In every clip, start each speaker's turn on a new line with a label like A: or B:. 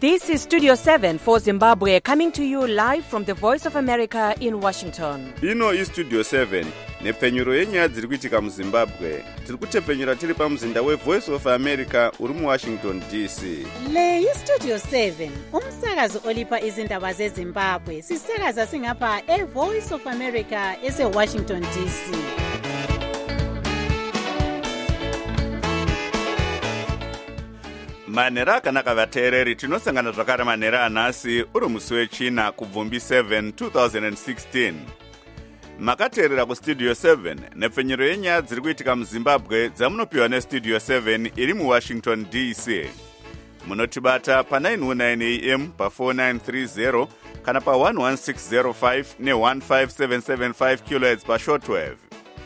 A: This is Studio 7 for Zimbabwe, coming to you live from the Voice of America in Washington.
B: Ino is Studio 7, nepfenyuro yenyaya dziri kuitika muZimbabwe. Tiri kutepfenyura tiri pamuzinda weVoice of America uri muWashington DC.
C: Le iStudio 7, umsakazo olipa izindaba zeZimbabwe. Sisakaza singapha eVoice of America eseWashington DC.
B: Manhero akanaka vateereri, tinosangana zvakare manhero anhasi uri musi wechina kubvumbi 7 2016. Makateerera kuStudio 7 nepfenyuro yenyaya dziri kuitika muZimbabwe dzamunopiwa neStudio 7 iri muWashington DC. Munotibata pa909 AM pa4930 kana pa11605 ne15775 kHz pashortwave.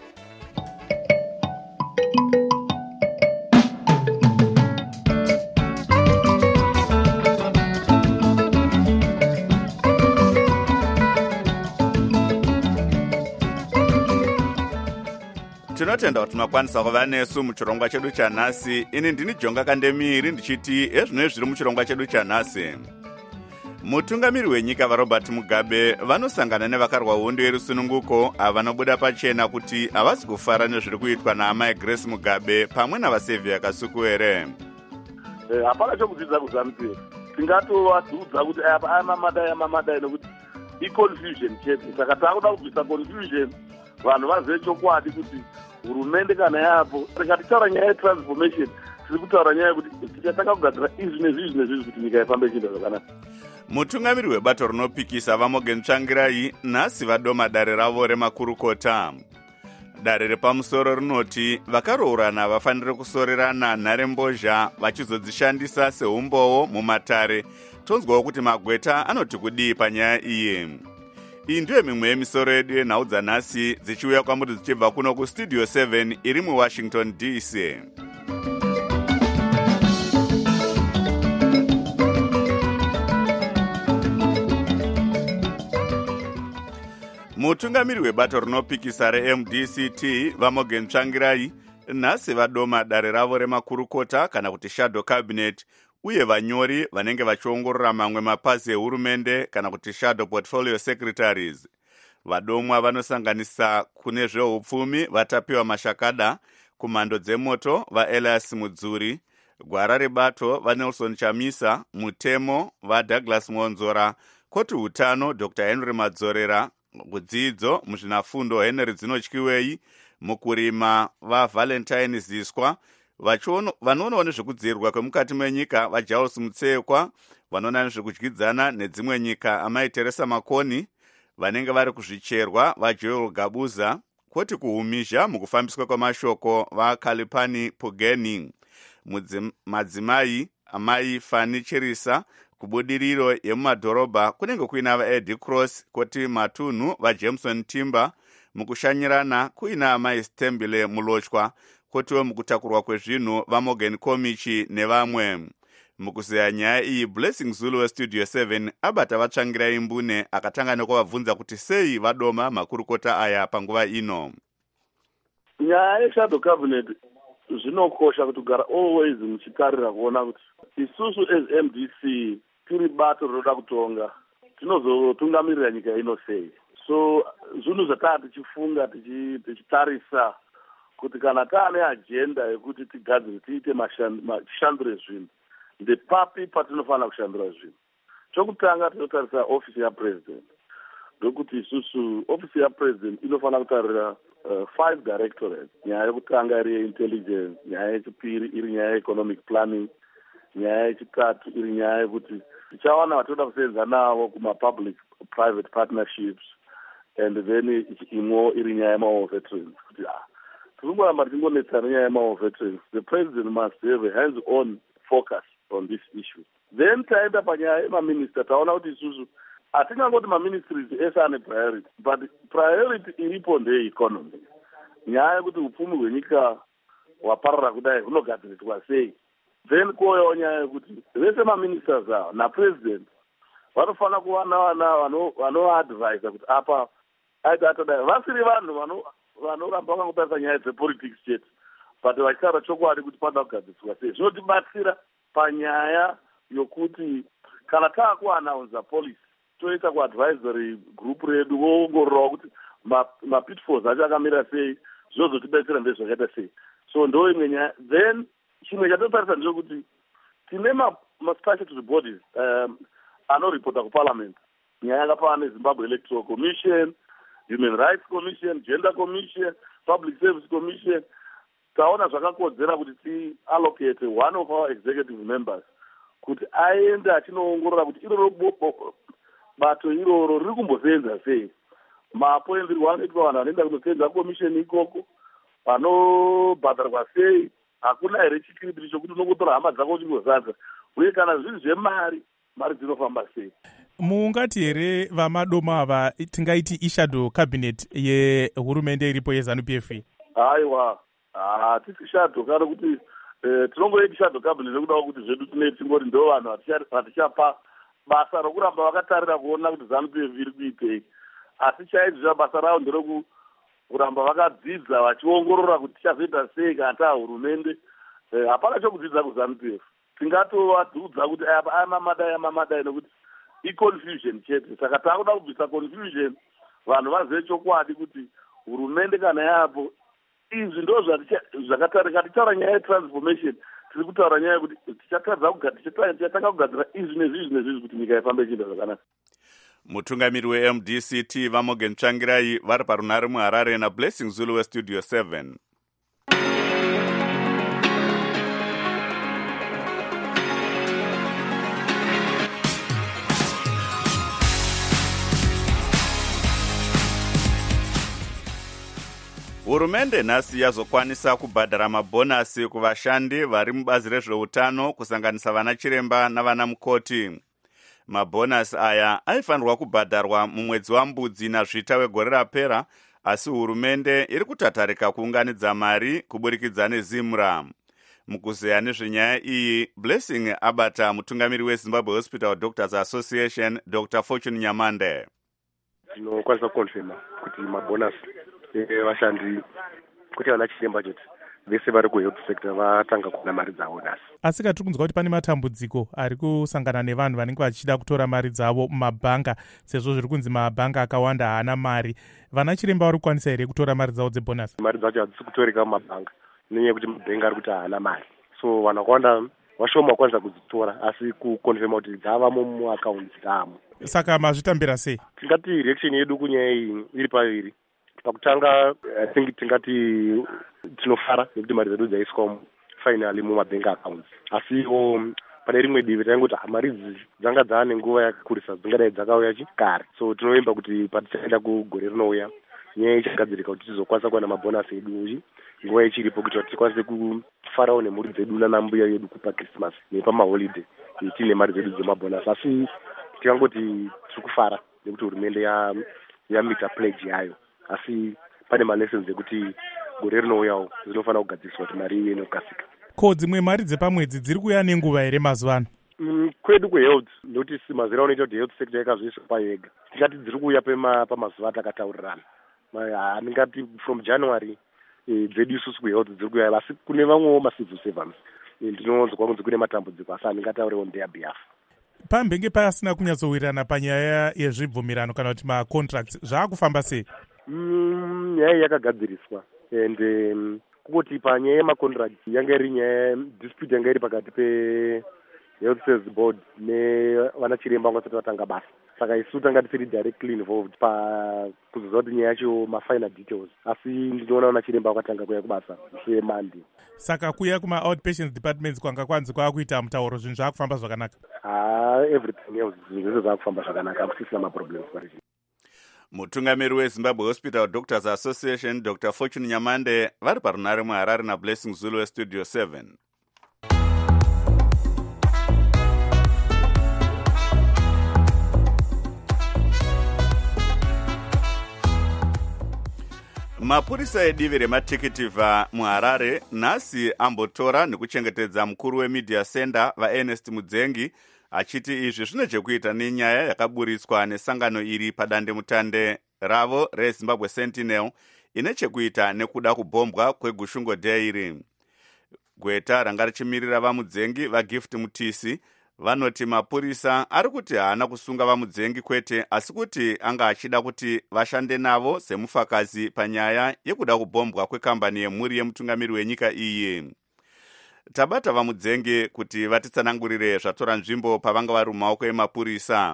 B: Tinotenda kuti makwanisa kuva nesu muchirongwa chedu chanhasi. Ini ndini Jonga Kandemiri ndichiti ezvino zviri muchirongwa chedu chanhasi. Mutungamiri wenyika vaRobert Mugabe vanosangana nevakarwa hondo yerusununguko avanobuda pachena kuti havasi kufara nezviri kuitwa naamai Grace Mugabe pamwe navasevhia Kasuku here.
D: Hapana chokudzidza kuZANU-PF. Tingatovadzudza kuti amamadai nokuti i-confusion chete. Saka takuda kubvisa confusion, vanhu vazive chokwadi kuti hurumende kana yapo. Tikataura nyaya yetransformation, tiri kutaura nyaya yekuti tichatanga kugadzira izvi nezvizvi kuti nyika ifambe ichiita zvakanaka.
B: Mutungamiri webato rinopikisa vaMorgan Tsvangirai nhasi vadoma dare ravo remakurukota. Dare repamusoro rinoti vakaroorana vafanire kusorerana nharembozha vachizodzishandisa seumbowo mumatare. Tonzwawo kuti magweta anoti kudii panyaya iyi. Iyi ndiyo mimwe yemisoro yedu yenhau dzanhasi dzichiuya kwamuri dzichibva kuno kuStudio 7 iri muWashington DC. Mutungamiri webato rinopikisa reMDCT vaMorgan Tsvangirai nhasi vadoma dare ravo remakurukota kana kuti shadow cabinet, uye vanyori vanenge vachiongorora mamwe mapazi ehurumende kana kuti shadow portfolio secretaries. Vadomwa vanosanganisa kune zveupfumi vatapiwa Mashakada, kumhando dzemoto vaElias Mudzuri, gwara rebato vaNelson Chamisa, mutemo vaDouglas Mwonzora, koti utano Dr. Henry Madzorera, kudzidzo muzvinafundo Henry Dzinotyiwei, mukurima vaValentine Ziswa, vanoonawo nezvekudzirirwa kwemukati menyika vaJaules Mutsekwa, vanoona nezvekudyidzana nedzimwe nyika amai Teresa Makoni, vanenge vari kuzvicherwa vaJoel Gabuza, kwoti kuhumizha mukufambiswa kwamashoko vaKalipani Pugeni, madzimai amai Fanny Chirisa, kubudiriro yemumadhorobha kunenge kuina vaEddie Cross, kwoti matunhu vaJameson Timber, mukushanyirana kuina amai Stembile Mulochwa, kotiwo mukutakurwa kwezvinhu vaMorgan Komichi nevamwe. Mukuzeya nyaya iyi, Blessing Zulu weStudio 7 abata vaTsvangirai mbune akatanga nekuvabvunza kuti sei vadoma makurukota aya panguva ino.
D: Nyaya yeshadow cabinet zvinokosha kuti kugara always muchitarira kuona kuti isusu as MDC tiri bato rinoda kutonga, tinozotungamirira nyika ino sei. So zvinhu zvataa tichifunga tichitarisa kuti kana taane agenda yekuti tigadzire tiite mashandire zvinhu, ndepapi patinofanira kushandira zvinhu. Chokutanga tinotarisa ofisi yapresident, ndokuti isusu ofisi yapresident inofanira kutarira 5 directorates. Nyaya yekutanga iri intelligence, nyaya yechipiri iri nyaya economic planning, nyaya yechitatu iri nyaya yekuti tichawana vatoda kusenza navo kuma-public private partnerships, and then imwe iri nyaya yema-war veterans. Kuti tirongoramba tichingonetsana nyaya yema-war veterans, the president must have a hands-on focus on this issue. Then taenda panyaya yemaminister, taona kuti isusu hatingangoti maministries ese ane priority, but priority iripo ndeyeconomy. Nyaya yekuti upfumi hwenyika hwaparara kudai hunogadziriswa sei. Then kouyawo nyaya yekuti vese maministers ava napresident vanofanira kuva vanoadvisa kuti apa aita atodai, vasiri vanhu vanoramba vakangotarisa nyaya dzepolitics chete, but vachitaura chokwadi kuti panoda kugadziriswa sei. Zvinotibatsira panyaya yokuti kana taakuanaunza police toita kuadvisory group redu voongororawo kuti mapitfalls acho akamira sei, zvozotibetsera ndezvakaita sei. So ndo imwe nyaya. Then chimwe chatotarisa ndechekuti tine ma-statutory bodies anoripota kuparliament, nyaya yakafanana neZimbabwe Electoral Commission, Human Rights Commission, Gender Commission, Public Service Commission. Taona zvakakodzera kuti ti-allocate one of our executive members kuti aende achinoongorora kuti iroro bato iroro riri kumbosenza sei, mapoenderwo anoitwa vanhu vanoenda kunosenza commission ikoko, vanobhadharwa sei, hakuna here chikiripiti chokuti unongotora hama dzako uchingozadza, uye kana zviri zvemari, mari dzinofamba sei.
E: Muungati here vamadoma ava tingaiti ishadow cabinet yehurumende iripo yeZANU-PF?
D: Aiwa, hatisi shadow kana kuti tinongoiti shadow cabinet nekudawo kuti zvedu tingoti ndo vanhu vatichapa basa rokuramba vakatarira kuona kuti ZANU-PF iri kuitei, asi chaizvizva basa ravo nderekuramba vakadzidza vachiongorora kuti tichazoita sei kana tahurumende. Hapana chokudzidza kuZANU-PF, tingatovadudza kuti amamadai nekuti i-confusion chete. Saka takuda kubvisa confusion, vanhu vazive chokwadi kuti hurumende kana yapo izvi ndo zvakatarika. Tichitaura nyaya yetransformation, tiri kutaura nyaya yekuti tichatanga kugadzira izvi nezvizvi kuti nyika ifambe ichienda zvakanaka.
B: Mutungamiri weMDCT Vamogen Tsvangirai vari parunhare muHarare naBlessing Zulu weStudio 7. Hurumende nhasi yazokwanisa kubhadhara mabhonasi kuvashandi vari mubazi rezveutano kusanganisa vana chiremba navana mukoti. Mabhonasi aya aifanirwa kubhadharwa mumwedzi waMbudzi naZvita wegore rapera, asi hurumende iri kutatarika kuunganidza mari kuburikidza neZimra. Mukuzeya nezvenyaya iyi, Blessing abata mutungamiri weZimbabwe Hospital Doctors Association, Dr. Fortune Nyamande.
F: Tinokwanisa kukonfirma kuti mabhonasi vashandi kuti vana chiremba chete vese vari kuhealth sector vatanga kuona mari dzavo nhasi.
E: Asi tiri kunzwa kuti pane matambudziko ari kusangana nevanhu vanenge vachida kutora mari dzavo mumabhanga, sezvo zviri kunzi mabhanga akawanda haana mari. Vana chiremba vari kukwanisa here kutora mari dzavo dzebhonasi?
F: Mari dzacho hadzisi kutoreka mumabhanga nenyaya yekuti mabhenga ari kuti haana mari, so vanhu vakawanda vashoma vakwanisa kudzitora, asi kukonfirma kuti dzavamo muakaunti dzamo.
E: Saka mazvitambira sei?
F: Tingati reaction yedu kunyaya iyi iri paviri. Pakutanga tingati tinofara nekuti mari dzedu dzaiswa finally mumabhenga accounts, asiwo pane rimwe divi taingoti mari idzi dzanga dzaane nguva yakakurisa dzingadai dzakauya kare, so tinovimba kuti patichaenda kugore rinouya nyaya ichagadzirika kuti tizokwanisa kuwana mabhonasi edu nguva ichiripo kuti tikwanise kufarawo nemhuri dzedu nanambuya yedu kupa Christmas nepamaholiday tiine mari dzedu dzemabhonasi. Asi tikangoti tiri kufara nekuti hurumende yamita pledge yayo, asi pane malessons ekuti gore rinouyawo dzinofanira kugadziriswa kuti mari iye inokasika.
E: Ko dzimwe mari dzepamwedzi dziri kuuya nenguva here mazuva ano?
F: Kwedu kuhealth notice mazera unoita kuti health sector yakazviisa payo yega, tingati dziri kuuya pamazuva atakataurirana. Ndingati from January dzedu isusu kuhealth dziri kuuya, asi kune vamwewo macivil servants ndinonzwa kunzi kune matambudziko, asi handingataure on their behalf.
E: Pambenge pasina kunyatsowirirana panyaya yezvibvumirano kana kuti macontracts, zvaakufamba sei?
F: Nyaya yakagadziriswa ende kuti panyaya yemacontract yanga iri nyaya dispute yanga iri pakati pe-Health Service Board nevana chiremba vangasati vatanga basa, saka isu tanga tisiri directly involved pakuzoziva kuti nyaya yacho mafinal details, asi ndinoona vana chiremba vakatanga kuuya kubasa seMonday.
E: Saka kuya kuma-outpatients departments kwanga kwanzi kwakuita mutauro zvinhu zvakufamba zvakanaka?
F: Everything else zvinhu zvese zvakufamba zvakanaka, hakusisina maproblems parizvi.
B: Mutungamiri weZimbabwe Hospital Doctors Association, Dr. Fortune Nyamande vari parunhare muHarare naBlessing Zulu weStudio 7. Mapurisa edivi rematekitivha muHarare nhasi ambotora nekuchengetedza mukuru wemedia center vaErnest Mudzengi, achiti izvi zvine chekuita nenyaya yakaburitswa nesangano iri padandemutande ravo reZimbabwe Sentinel ine chekuita nekuda kubhombwa kweGushungo Dairy. Gweta ranga richimirira vaMudzengi vaGift Mutisi vanoti mapurisa ari kuti haana kusunga vamudzengi kwete, asi kuti anga achida kuti vashande navo semufakazi panyaya yekuda kubhombwa kwekambani yemhuri yemutungamiri wenyika iyi. Tabata vamudzengi kuti vatitsanangurire zvatora nzvimbo pavanga vari mumaoko emapurisa.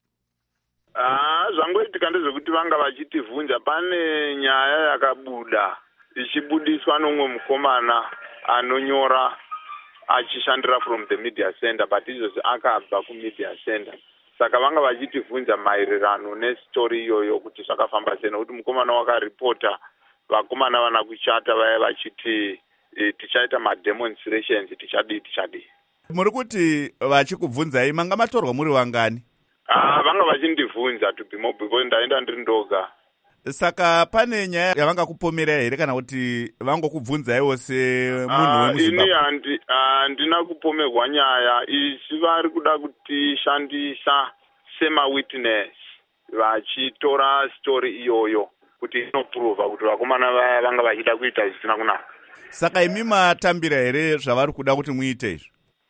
G: Zvangoitika ndezvekuti vanga vachitivhunza. Pane nyaya yakabuda ichibudiswa nomwe mukomana anonyora achishandira from the media center, but izvozvi akabva kumedia center. Saka vanga vachitivhunza maererano nestori iyoyo kuti zvakafamba sei, nekuti mukomana wakaripota vakomana vana kuchata vaya vachiti tichaita mademonstrations, tichadii.
B: Muri kuti vachikubvunzai manga matorwa muri wangani?
G: Vanga vachindivhunza to be more because ndaenda ndiri ndoga.
B: Saka pane nyaya yavanga kupomera here kana kuti vangokubvunzaiwo semunhu wemuZimbabwe?
G: Ini handina kupomerwa nyaya. Isi vari kuda kutishandisa sema-witness vachitora story iyoyo kuti inoprova kuti vakomana vaya vanga vachida kuita zvisina kunaka.
B: Saka imi matambira here zvavari kuda kuti muite izvi?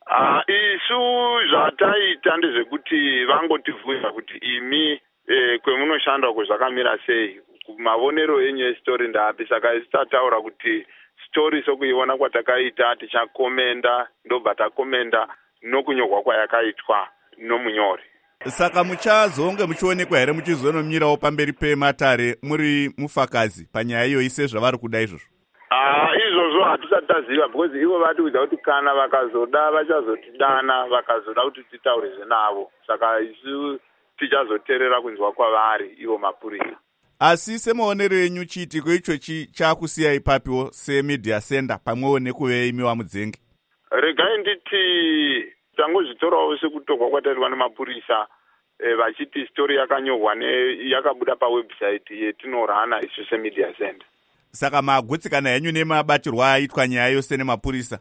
G: Isu zvataita ndezvekuti vangotivhunza kuti imi kwemunoshanda kwezvakamira sei, mavonero enyu estori ndapi. Saka isi tataura kuti stori sokuiona kwatakaita tichakomenda, ndobva takomenda nokunyorwa kwayakaitwa nomunyori.
B: Saka muchazonge muchionekwa here muchizonomirawo pamberi pematare muri mufakazi panyaya iyoyi sezvavari kuda izvozvo?
G: Izvozvo hatisati taziva, because ivo vatiudza kuti kana vakazoda vachazotidana, vakazoda kuti titaurizve navo. Saka isu tichazoteerera kunzwa kwavari ivo mapurisa.
B: Asi semaonero enyu chiitiko ichochi chakusiyai papiwo semedia center pamwewo nekuve imi vamudzengi?
G: Regai nditi tangozvitorawo sekutorwa kwataitwa nemapurisa vachiti story yakanyorwa yakabuda pawebsite yetinorana isu semedia center.
B: Saka magutsikana henyu nemabatirwa aitwa nyaya yose nemapurisa?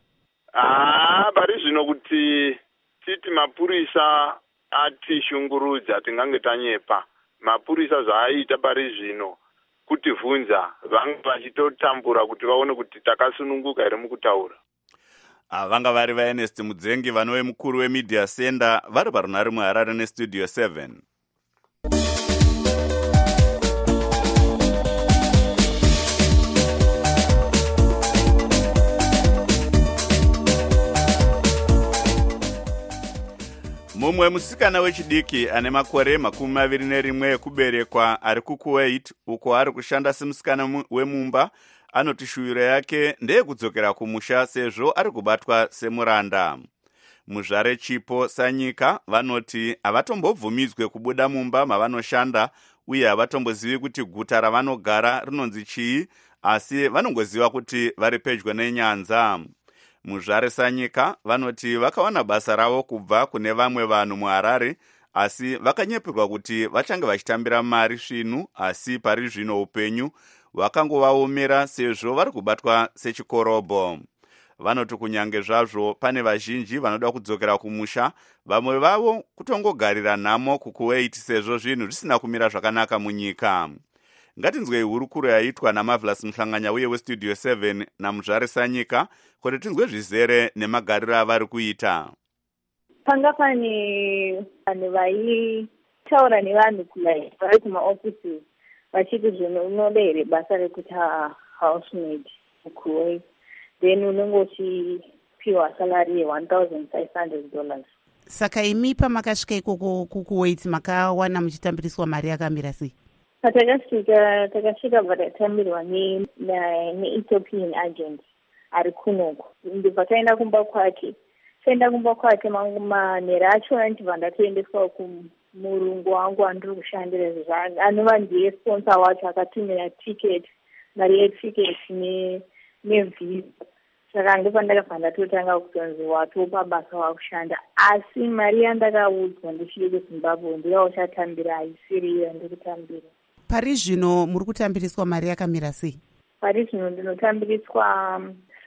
G: Pari zvino kuti titi mapurisa atishungurudza tingange tanyepa. Mapurisa zvaaita pari zvino kutivhunza, vanga vachitotambura kuti vaone kuti takasununguka here mukutaura.
B: Vanga vari vaErnest Mudzengi, vanove mukuru wemedia center, vari parunhare muHarare nestudio 7. Mumwe musikana wechidiki ane makore 21 ekuberekwa ari kuKuwait, uko ari kushanda semusikana wemumba, anoti shuwiro yake ndeyekudzokera kumusha sezvo ari kubatwa semuranda. Muzvare Chipo Sanyika vanoti havatombobvumidzwe kubuda mumba mavanoshanda uye havatombozivi kuti guta ravanogara rinonzi chii, asi vanongoziva kuti vari pedyo nenyanza. Muzvare Sanyika vanoti vakawana basa ravo kubva kune vamwe vanhu muHarare, asi vakanyepirwa kuti vachange vachitambira mari svinhu, asi pari zvino upenyu hwakangovaomera sezvo vari kubatwa sechikorobho. Vanoti kunyange zvazvo pane vazhinji vanoda kudzokera kumusha, vamwe vavo kutongogarira nhamo kuKuwait sezvo zvinhu zvisina kumira zvakanaka munyika. Ngatinzwei hurukuro yaitwa naMarvelous Muhlanganya uye westudio 7 naMuzvare Sanyika kuti tinzwe zvizere nemagariro avari kuita.
H: Panga pane vanhu vaitaura nevanhu vari kumaofisi vachiti zvino unoda here basa rekuita housemaid muKuwait, then unenge uchipiwa salary $1,500.
C: Saka imi pamakasvika ikoko kuKuwait makawana muchitambiriswa mari yakamira sei?
H: Takasvika bva tatambirwa ne-Ethiopian agent ari kunoko. Ndibva taenda kumba kwake. Taenda kumba kwake manheru acho andibva ndatoendeswa kumurungu wangu andiri kushandira anova ndiye sponsor wacho, akatumira ticket, mari yeticket nevisa. Saka ndipo ndakabva ndatotanga kutonzi watopa basa wakushanda, asi mari yandakaudzwa ndichiri kuZimbabwe ndiyauchatambira haisiriyo yandikutambira.
C: Pari zvino muri kutambiriswa mari yakamira sei?
H: Pari zvino ndinotambiriswa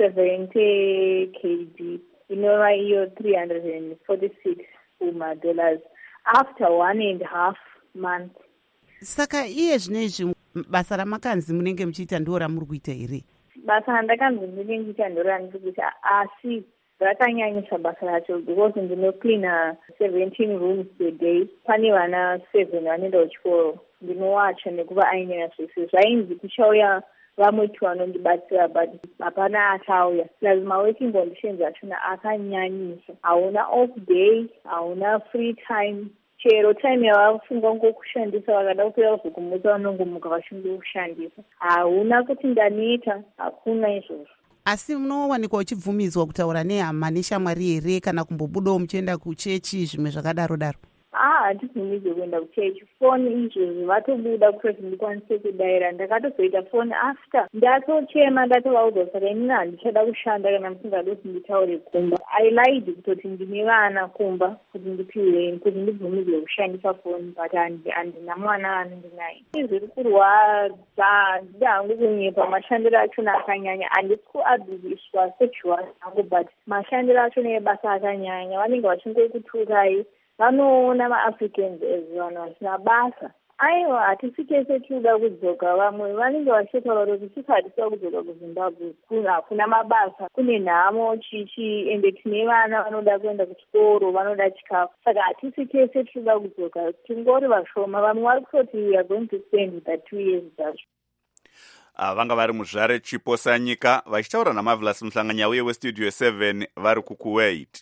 H: 70 kg, inova iyo $346 dollars after 1.5 months.
C: Saka iye zvinezvi basa ramakanzi munenge muchiita ndo ramuri kuita here?
H: Basa randakanzi ndinenge ndichiita ndo randiri kuita, asi rakanyanyisa basa racho because ndinocleana 17 rooms a day. Pane vana 7 vanoenda kuchikoro. Ndinowacha nekuva ainena zvese. Zvainzi kuchauya vamwe tu vanondibatsira but hapana achauya. Plus my working conditions achona akanyanyisa. Hauna off day, hauna free time. Chero time yavafunga ngokushandisa vakada kupera kuzokumutsa vanongomuka vachinde kushandisa. Hauna kuti ndaneta, hakuna izvozvo.
I: Asi munowanikwa uchibvumidzwa kutaura nehama neshamwari here kana kumbobudawo muchienda kuchechi zvimwe zvakadaro daro?
H: Handibvumidzwe kuenda kuchechi. Foni izvozvi vatobuda kutoti ndikwanise kudaira. Ndakatozoita foni after ndatochema ndatovaudza saka inini handichada kushanda kana musingadi kuti nditaure kumba. I lied kutoti ndine vana kumba kuti ndipiwe kuti ndibvumidzwe kushandisa foni but handina mwana anondinaye. Zviri kurwadza ndida hangu kunyepa mashandiro achona akanyanya. Handisi kuabhuziswa sexual hangu but mashandiro achona ebasa akanyanya. Vanenge vachingokuturai. Vanoona ma-Africans as vanhu vasina basa. Aiwa, hatisi tese tinoda kudzoka. Vamwe vanenge vachitaura kuti sisi hatisa kudzoka kuZimbabwe. Hakuna mabasa. Kune nhamo chichi ende tine vana vanoda kuenda kuchikoro, vanoda chikafu. Saka hatisi tese tinoda kudzoka. Tingori vashoma. Vamwe vari kutoti we are going to spend the 2 years zvacho.
B: Vanga vari muzvare Chiposa nyika vachitaura naMarvelous Muhlanganya uye weStudio 7 vari kuKuwait.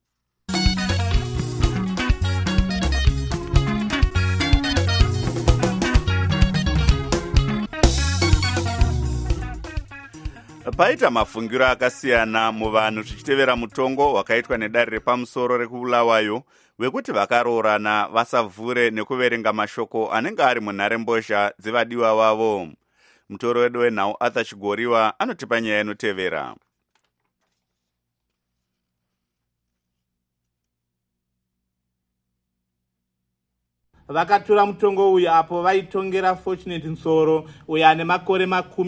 B: Paita mafungiro akasiyana muvanhu zvichitevera mutongo wakaitwa nedare repamusoro rekubulawayo wekuti vakaroorana vasavhure nekuverenga mashoko anenge ari munharembozha dzevadiwa vavo. Mutoro wedu wenhau Arthur Chigoriwa anotipa nyaya inotevera.
J: Vakatura mutongo uyu apo vaitongera Fortunate Nsoro uyo ane makore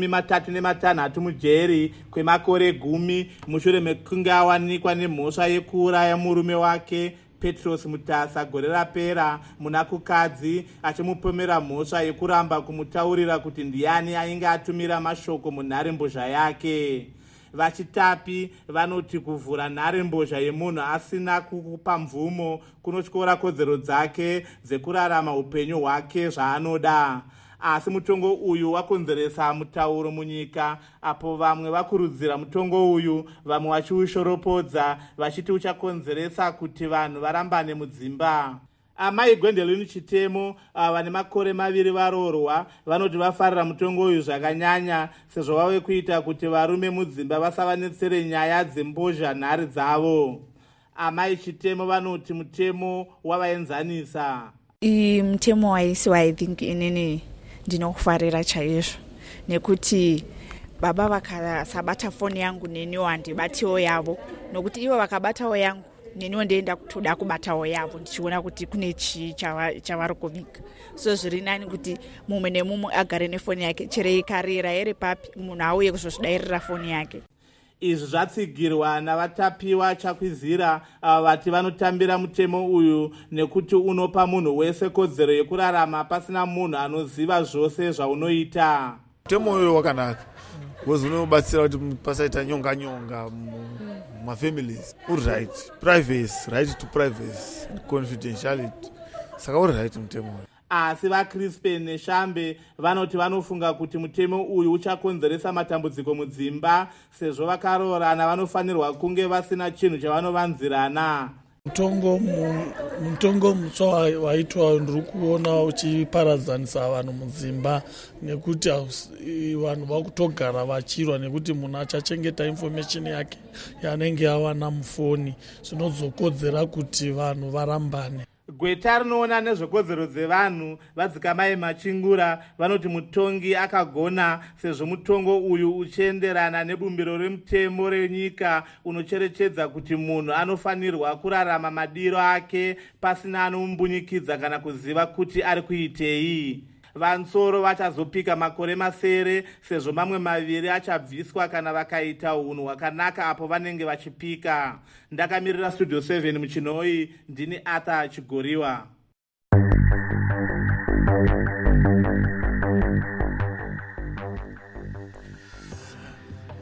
J: 36 mujeri kwemakore 10 mushure mekunge awanikwa nemhosva yekuuraya murume wake Petros Mutasa gore rapera muna kukadzi achimupomera mhosva yekuramba kumutaurira kuti ndiani ainge atumira mashoko munharembozha yake. Vachitapi vanoti kuvhura nharembozha yemunhu asina kukupa mvumo kunotyora kodzero dzake dzekurarama upenyu hwake zvaanoda. Asi mutongo uyu wakonzeresa mutauro munyika apo vamwe vakurudzira mutongo uyu vamwe vachiushoropodza vachiti uchakonzeresa kuti vanhu varambane mudzimba. Amai Gwendoline Chitemo vane makore 2 varoorwa vanoti vafarira mutongo uyu zvakanyanya sezvo vave kuita kuti varume mudzimba vasavanetsere nyaya dzembozha nhare dzavo. Amai Chitemo vanoti mutemo wavaenzanisa.
K: Mutemo waisiwa I think inini ndinokufarira chaizvo nekuti baba vakasabata foni yangu neniwo handibatiwo yavo nokuti ivo vakabatawo yangu neniwo ndoenda kutoda kubatawo yavo ndichiona kuti kune chii chavari kuvika. So zviri nani kuti mumwe nemumwe agare nefoni yake chero ikarira iri papi munhu auye kuzozvidairira foni yake.
J: Izvi zvatsigirwa navatapiwa chakwizira vati vanotambira mutemo uyu nekuti unopa munhu wese kodzero yekurarama pasina munhu anoziva zvose zvaunoita.
L: Mutemo uyu wakanaka because unobatsira kuti pasaita nyonga mafamilies. Uri right, privacy, right to privacy, confidentiality. Saka uri right mutemo uyu.
J: Asi vaCrispen neShambe vanoti vanofunga kuti mutemo uyu uchakonzeresa matambudziko mudzimba sezvo vakaroorana vanofanirwa kunge vasina chinhu chavanovanzirana.
M: Mutongo mutsva waitwa ndiri kuona uchiparadzanisa vanhu mudzimba nekuti vanhu vakutogara vachirwa nekuti munhu achachengeta information yake yanenge awana mufoni zvinozokodzera kuti vanhu varambane.
J: Gweta rinoona nezvekodzero dzevanhu vadzikamai Machingura vanoti mutongi akagona sezvo mutongo uyu uchienderana nebumbiro remutemo renyika unocherechedza kuti munhu anofanirwa kurarama madiro ake pasina anomumbunyikidzwa kana kuziva kuti ari kuitei. Vansoro vachazopika makore 9 sezvo mamwe 2 achabviswa kana vakaita unhu hwakanaka apo vanenge vachipika. Ndakamirira Studio 7 muchinoi ndini Arthur Chigoriwa.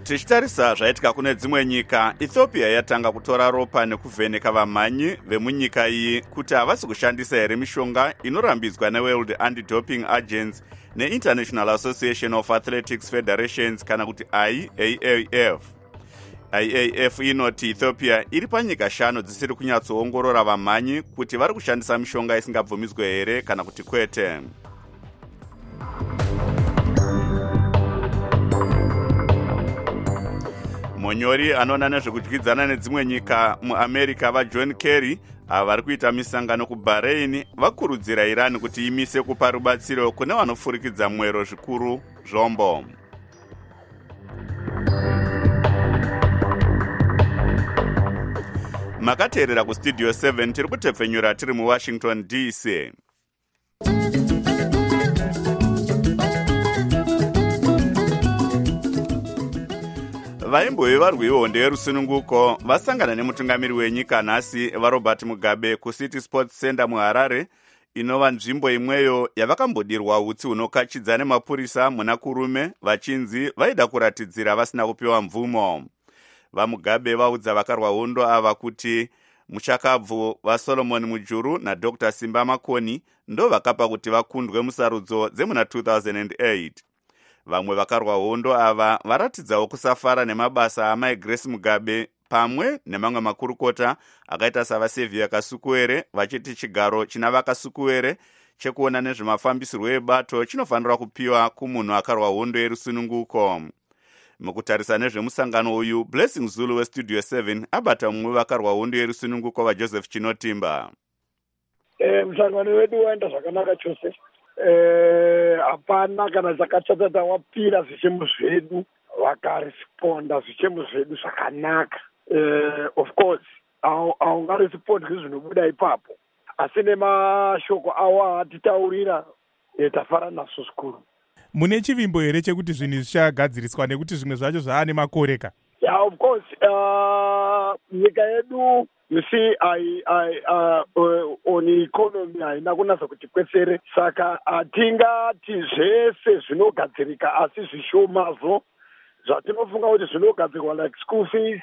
B: Tichitarisa zvaitika kune dzimwe nyika, Ethiopia yatanga kutora ropa nekuvheneka vamhanyi vemunyika iyi kuti havasi kushandisa here mishonga inorambidzwa neWorld Anti-Doping Agency neInternational Association of Athletics Federations kana kuti IAAF. IAAF inoti Ethiopia iri panyika 5 dzisiri kunyatsoongorora vamhanyi kuti vari kushandisa mishonga isingabvumidzwe here kana kuti kwete. Munyori anoona nezvekudyidzana nedzimwe nyika muAmerica vaJohn Kerry vari kuita misangano kuBahrain vakurudzira Iran kuti imise kupa rubatsiro kune vanofurikidza mwero zvikuru zvombo. Makateerera kustudio 7 tiri kutepfenyura tiri muWashington DC. Vaimbovi varwi hondo yerusununguko vasangana nemutungamiri wenyika nhasi vaRobert Mugabe kuCity Sports Center muHarare, inova nzvimbo imweyo yavakambodirwa utsi hunokachidza nemapurisa muna kurume vachinzi vaida kuratidzira vasina kupiwa mvumo. VaMugabe vaudza vakarwa hondo ava kuti muchakabvu vaSolomon Mujuru naDr. Simba Makoni ndo vakapa kuti vakundwe musarudzo dzemuna 2008. Vamwe vakarwa hondo ava varatidzawo kusafara nemabasa amai Grace Mugabe pamwe nemamwe makurukota akaita savaSevia Kasukuwere vachiti chigaro china vaKasukuwere chekuona nezvemafambisirwo ebato chinofanira kupiwa kumunhu akarwa hondo yerusununguko. Mukutarisa nezvemusangano uyu, Blessing Zulu weStudio 7 abata mumwe vakarwa hondo yerusununguko vaJoseph Chinotimba.
N: Musangano wedu waenda zvakanaka chose. Hapana kana chakachata wapira zvichemo zvedu vakaresponda zvichemo zvedu zvakanaka. Of course haungarespondi zvinobuda ipapo, asi nemashoko awo atitaurira tafara naso zvikuru.
E: Mune chivimbo here chekuti zvinhu zvichagadziriswa nekuti zvimwe zvacho zvaane makoreka?
N: Yeah, of course. Nyika yedu, you see, on economy haina kunasa kuti kwesere, saka hatingati zvese zvinogadzirika asi zvishomazvo zvatinofunga kuti zvinogadzirwa like school fees,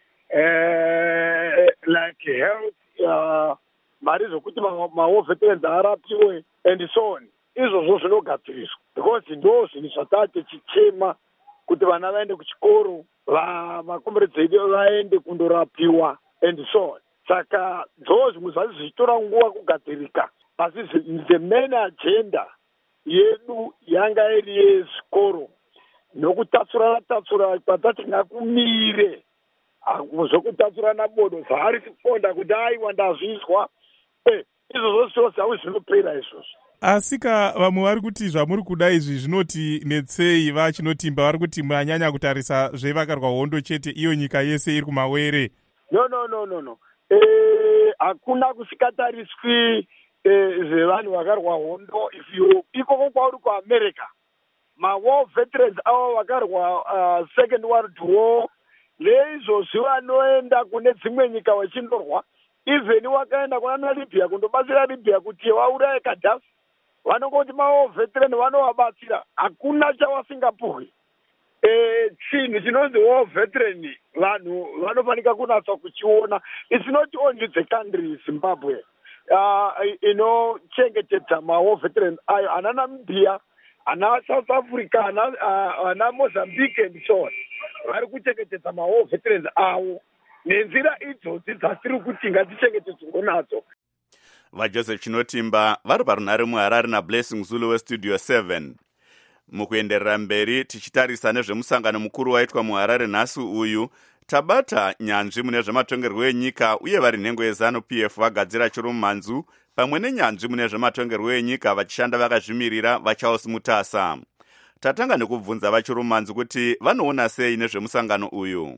N: like health, mari zokuti ma-war veterans arapiwe and so on. Izvozvo zvinogadziriswa because ndo zvinhu zvatati chichema kuti vana vaende kuchikoro, vakomberedzi vedu vaende kundorapiwa and so on. Saka ndo zvimwe zvacho zvichitora nguva kugadzirika, asi the main agenda yedu yanga iri yezvikoro nokutatsurana patati ngakumire zvokutatsurana bodo zvaari kuponda kuti aiwa ndazvizwa izvozvo zvose hawo zvinopera izvozvo.
E: Asika vamwe vari kuti zvamuri kuda izvi zvinoti netsei vaChinotimba vari kuti manyanya kutarisa zvevakarwa hondo chete, iyo nyika yese iri kumawere?
N: No. Hakuna kusikatariswi zvevanhu vakarwa hondo. Ikoko kwauri kuAmerica, ma-war veterans avo vakarwa Second World War, neizvozvi vanoenda kune dzimwe nyika vachindorwa. Even wakaenda kuna Libya kundobatsira Libya kuti vauraye Gaddafi, vanongoti ma-war veteran vanovabatsira. Hakuna chavasingapuhwi. Chinhu chinonzi war veteran vanhu vanofanika kunatsa kuchiona. It's not only the country Zimbabwe inochengetedza ma-war veterans ayo, ana Namibia, ana South Africa, ana Mozambique and so on, vari kuchengetedza ma-war veterans avo. Nenzira idzodzi dzatiri kuti ngadzichengetedzwe nadzo.
B: VaJoseph Chinotimba vari parunhare muHarare naBlessing Zulu weStudio 7. Mukuenderera mberi tichitarisa nezvemusangano mukuru waitwa muHarare nhasi uyu, tabata nyanzvi mune zvematongerwo enyika uye vari nhengo yeZANU-PF vagadzira chirumhanzu pamwe nenyanzvi mune zvematongerwo enyika vachishanda vakazvimirira vaCharles Mutasa. Tatanga nekubvunza vachirumhanzu kuti vanoona sei nezvemusangano uyu.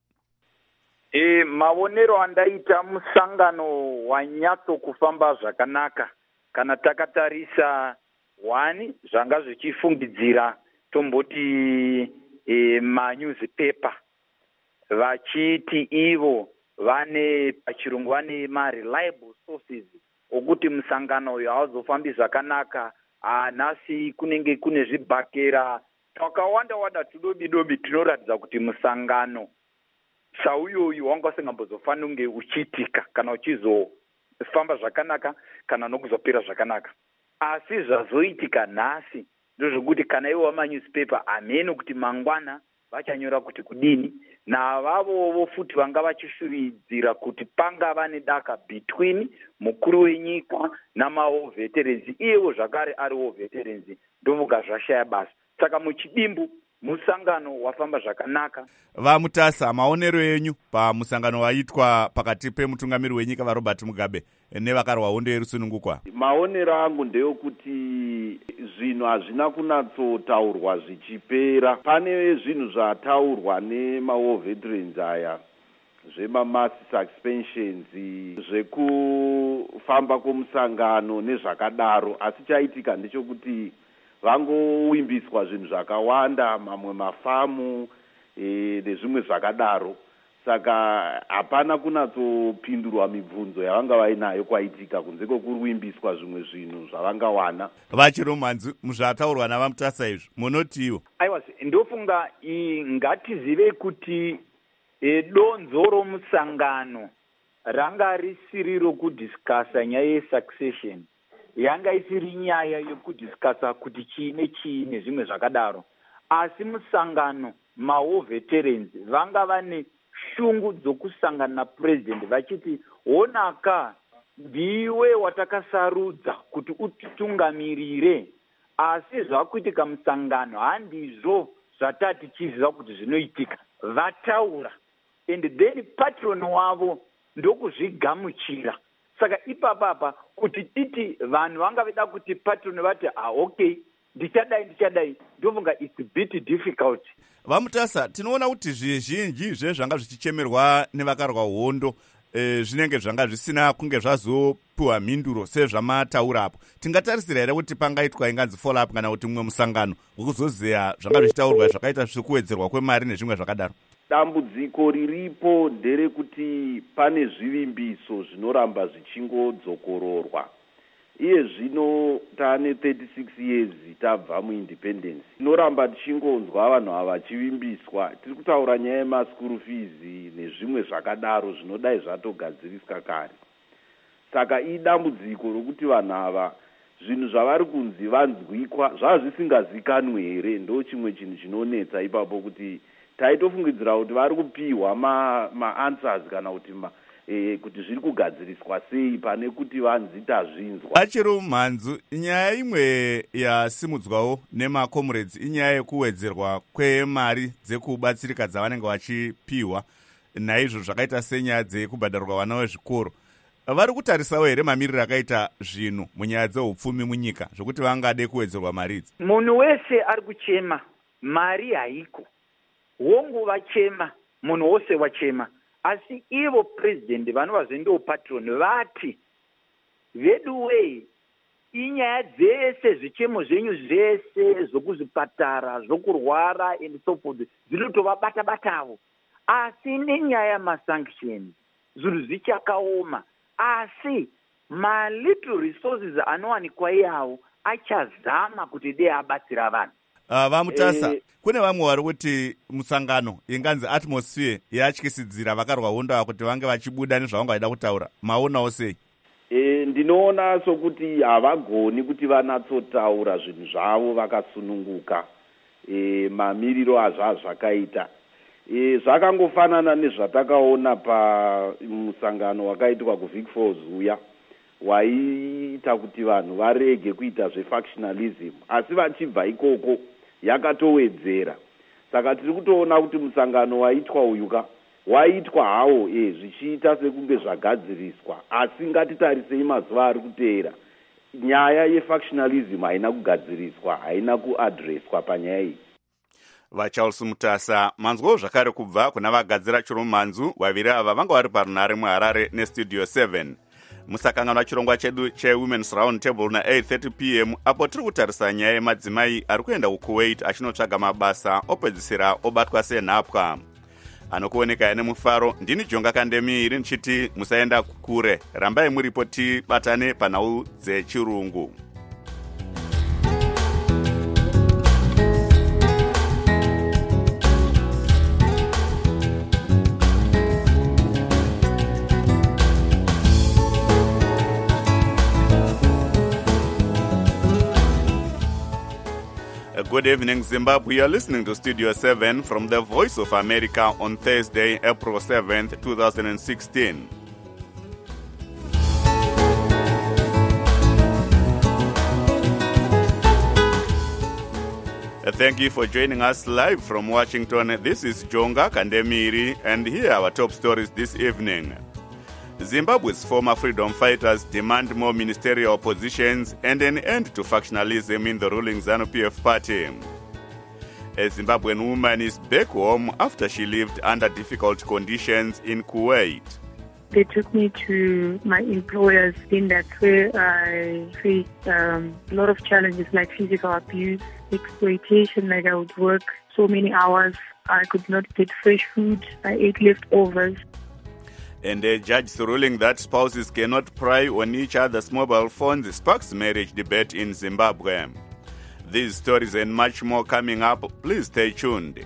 O: Maonero andaita musangano wanyatso kufamba zvakanaka kana takatarisa zvanga zvichifungidzira tomboti manewspaper vachiti ivo vane pachirungu vane ma-reliable sources okuti musangano uyu hauzofambi zvakanaka. Nhasi kunenge kune zvibhakera twakawanda tudobi tinoratidza kuti musangano sauyoyu wanga usingambozofanira kunge uchiitika kana uchizofamba zvakanaka kana nokuzopera zvakanaka. Asi zvazoitika nhasi ndozvokuti kana ivo vamanyusipepa hameno kuti mangwana vachanyora kuti kudini, navavovo futi vanga vachishuridzira kuti pangava nedaka between mukuru wenyika namawo veterans, iyevo zvakare ariwo veterans, ndovoga zvashaya basa. Saka muchidimbu musangano wafamba zvakanaka.
B: Vamutasa, maonero enyu pamusangano waitwa pakati pemutungamiri wenyika vaRobert Mugabe nevakarwa hondo yerusunungukwa?
P: Maonero angu ndeyokuti zvinhu hazvina kunatsotaurwa zvichipera. Pane zvinhu zvataurwa nemawo veterans aya zvemamass suspensions, zvekufamba kwomusangano nezvakadaro, asi chaitika ndechokuti vangowimbiswa zvinhu zvakawanda, mamwe mafamu nezvimwe zvakadaro. Saka hapana kunatsopindurwa mibvunzo yavanga vainayo kwaitika kunze kwokuwimbiswa zvimwe zvinhu zvavangawana.
B: Vachiromanzi, muzvataurwa navamutasa izvo munotiwo?
O: Aiwa, ndofunga ngatizive kuti donzo romusangano ranga risiri rokudhiskasa nyaya yesuccession, yanga isiri nyaya yokudhiskasa kuti chii nechii nezvimwe zvakadaro, asi musangano mawo veterans vanga vane shungu dzokusangana napresident vachiti honaka ndiwe watakasarudza kuti utitungamirire, asi zvakuitika musangano handizvo zvatati tichiziva kuti zvinoitika. Vataura and then patron wavo ndokuzvigamuchira. Saka ipapapa kuti titi vanhu vanga veda kuti patron vati okay ndichadai, ndofunga it's a bit difficult.
B: Vamutasa, tinoona kuti zvizhinji zvezvanga zvichichemerwa nevakarwa hondo zvinenge zvanga zvisina kunge zvazopiwa mhinduro sezvamataura apo. Tingatarisira here kuti pangaitwa inganzi follow up kana kuti mumwe musangano wekuzozeya zvanga zvichitaurwa zvakaita zvekuwedzerwa kwemari nezvimwe zvakadaro?
P: Dambudziko riripo nderekuti pane zvivimbiso zvinoramba zvichingodzokororwa. Iye zvino taane 36 years tabva muindependence, tinoramba tichingonzwa vanhu ava vachivimbiswa. Tiri kutaura nyaya yemaschool fees nezvimwe zvakadaro zvinodai zvatogadziriswa kare. Saka idambudziko rokuti vanhu ava zvinhu zvavari kunzi vanzwikwa zvazvisingazikanwi here, ndo chimwe chinhu chinonetsa ipapo, kuti taitofungidzira kuti vari kupiwa maanswers kana kuti kuti zviri kugadziriswa sei pane kuti vanzi tazvinzwa.
B: Achiri mhanzu, nyaya imwe yasimudzwawo nemakomrades inyaya yekuwedzerwa kwemari dzekubatsirika dzavanenge vachipiwa, naizvo zvakaita senyaya dzekubhadharwa vana vezvikoro. Vari kutarisawo here mamiriro akaita zvinhu munyaya dzeupfumi munyika zvokuti vangade kuwedzerwa mari idzi?
O: Munhu wese ari kuchema, mari haiko. Wongu vachema, munhu wose wachema. Asi ivo president vanova zvendo patron vati vedu wei inyaya dzese zvichemo zvenyu zvese zvokuzvipatara zvokurwara and so forth zvinotovabata-batavo, asi nenyaya yamasanctions zvinhu zvichakaoma, asi malittle resources anowanikwa iyawo achazama kuti dei abatsira vanhu.
B: Vamutasa, kune vamwe vari kuti musangano inganzi atmosphere yatyisidzira vakarwa hondo ava kuti vange vachibuda nezvavanga vaida kutaura. Maonawo sei?
P: Ndinoona sokuti havagoni kuti vanatsotaura zvinhu zvavo vakasununguka. Mamiriro azvazvakaita zvakangofanana nezvatakaona pamusangano wakaitwa kuVic Falls uya, waiita kuti vanhu varege kuita zvefactionalism, asi vachibva ikoko yakatowedzera. Saka tiri kutoona kuti musangano waitwa uyuka waitwa hawo zvichiita sekunge zvagadziriswa, asi ngatitarisei mazuva ari kuteera. Nyaya yefactionalism haina kugadziriswa, haina kuadreswa panyaya iyi.
B: VaCharles Mutasa, manzwawo zvakare kubva kuna vagadzira chiromanzu vaviri ava vanga vari parunare muHarare nestudio 7. Musakangano wachirongwa chedu chewomen's round table na8:30 p.m. apo tiri kutarisa nyaya yemadzimai ari kuenda kuKuwait achinotsvaga mabasa opedzisira obatwa senhapwa. Anokuoneka nemufaro, ndini Jonga Kandemiri ndichiti musaenda kure, rambai muripo tibatane panhau dzechirungu. Good evening, Zimbabwe. You're listening to Studio 7 from the Voice of America on Thursday, April 7th, 2016. Thank you for joining us live from Washington. This is Jonga Kandemiri, and here are our top stories this evening. Zimbabwe's former freedom fighters demand more ministerial positions and an end to factionalism in the ruling ZANU-PF party. A Zimbabwean woman is back home after she lived under difficult conditions in Kuwait.
Q: They took me to my employers in that way. I faced a lot of challenges like physical abuse, exploitation, like I would work so many hours. I could not get fresh food. I ate leftovers.
B: And a judge's ruling that spouses cannot pry on each other's mobile phones sparks marriage debate in Zimbabwe. These stories and much more coming up. Please stay tuned.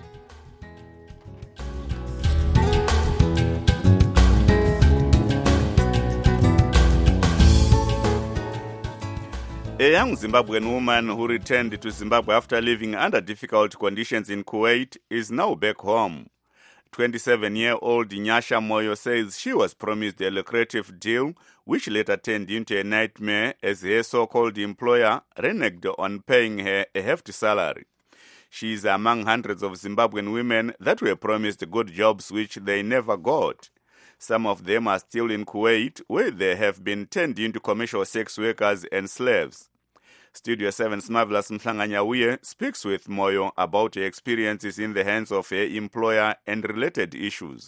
B: A young Zimbabwean woman who returned to Zimbabwe after living under difficult conditions in Kuwait is now back home. 27-year-old Nyasha Moyo says she was promised a lucrative deal, which later turned into a nightmare as her so-called employer reneged on paying her a hefty salary. She is among hundreds of Zimbabwean women that were promised good jobs which they never got. Some of them are still in Kuwait, where they have been turned into commercial sex workers and slaves. Studio 7's Marvelous Mhlanganyauye speaks with Moyo about her experiences in the hands of her employer and related issues.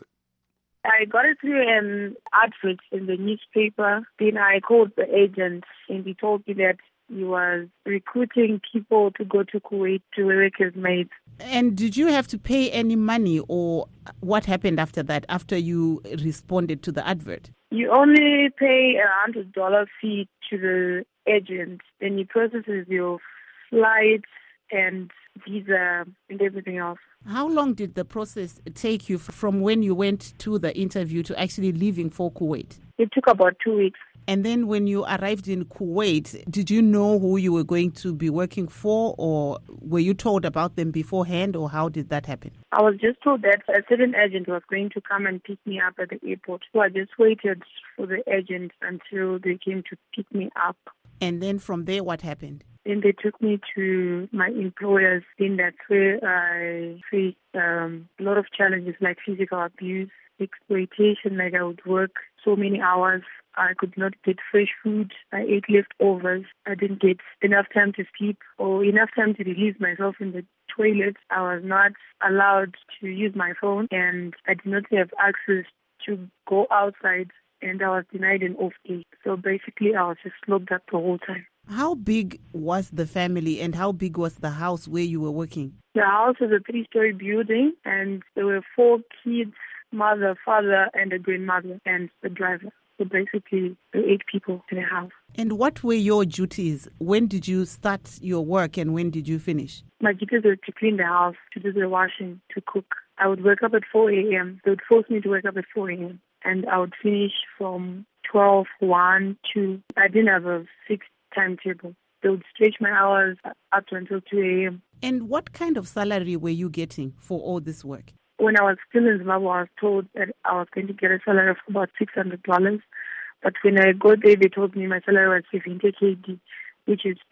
Q: I got it through an advert in the newspaper. Then I called the agent and he told me that he was recruiting people to go to Kuwait to work as maids.
I: And did you have to pay any money, or what happened after that, after you responded to the advert?
Q: You only pay $100 fee to the agent. Then he processes your flights and visa and everything else.
I: How long did the process take you from when you went to the interview to actually leaving for Kuwait?
Q: It took about 2 weeks.
I: And then when you arrived in Kuwait, did you know who you were going to be working for, or were you told about them beforehand, or how did that happen?
Q: I was just told that a certain agent was going to come and pick me up at the airport. So I just waited for the agent until they came to pick me up.
I: And then from there, what happened?
Q: Then they took me to my employers. In that way, I faced a lot of challenges like physical abuse, exploitation, like I would work so many hours. I could not get fresh food. I ate leftovers. I didn't get enough time to sleep or enough time to release myself in the toilet. I was not allowed to use my phone, and I did not have access to go outside, and I was denied an off day. So basically, I was just locked up the whole time.
I: How big was the family, and how big was the house where you were working?
Q: The house was a 3-story building, and there were 4 kids, mother, father, and a grandmother, and the driver. So basically, there were 8 people in the house.
I: And what were your duties? When did you start your work and when did you finish?
Q: My duties were to clean the house, to do the washing, to cook. I would wake up at 4 a.m. They would force me to wake up at 4 a.m. And I would finish from 12, 1, 2. I didn't have a fixed timetable. They would stretch my hours up until 2 a.m.
I: And what kind of salary were you getting for all this work?
Q: When I was still in Zimbabwe, I was told that I was going to get a salary of about $600. But when I got there, they told me my salary was 70 KD, which is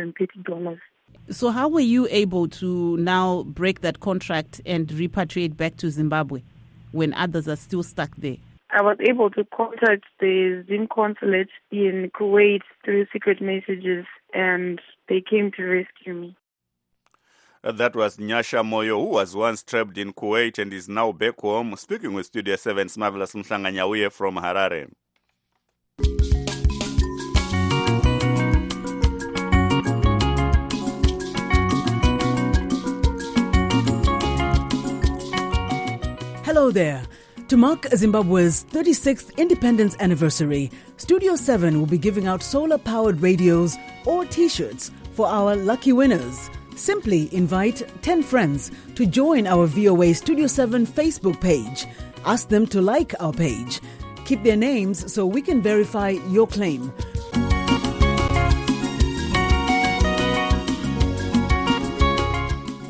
Q: $230.
I: So how were you able to now break that contract and repatriate back to Zimbabwe when others are still stuck there?
Q: I was able to contact the Zim consulate in Kuwait through secret messages, and they came to rescue me.
B: That was Nyasha Moyo, who was once trapped in Kuwait and is now back home, speaking with Studio 7's Marvelous Mhlanganyauye from Harare.
R: Hello there. To mark Zimbabwe's 36th independence anniversary, Studio 7 will be giving out solar-powered radios or T-shirts for our lucky winners. Simply invite 10 friends to join our VOA Studio 7 Facebook page. Ask them to like our page. Keep their names so we can verify your claim.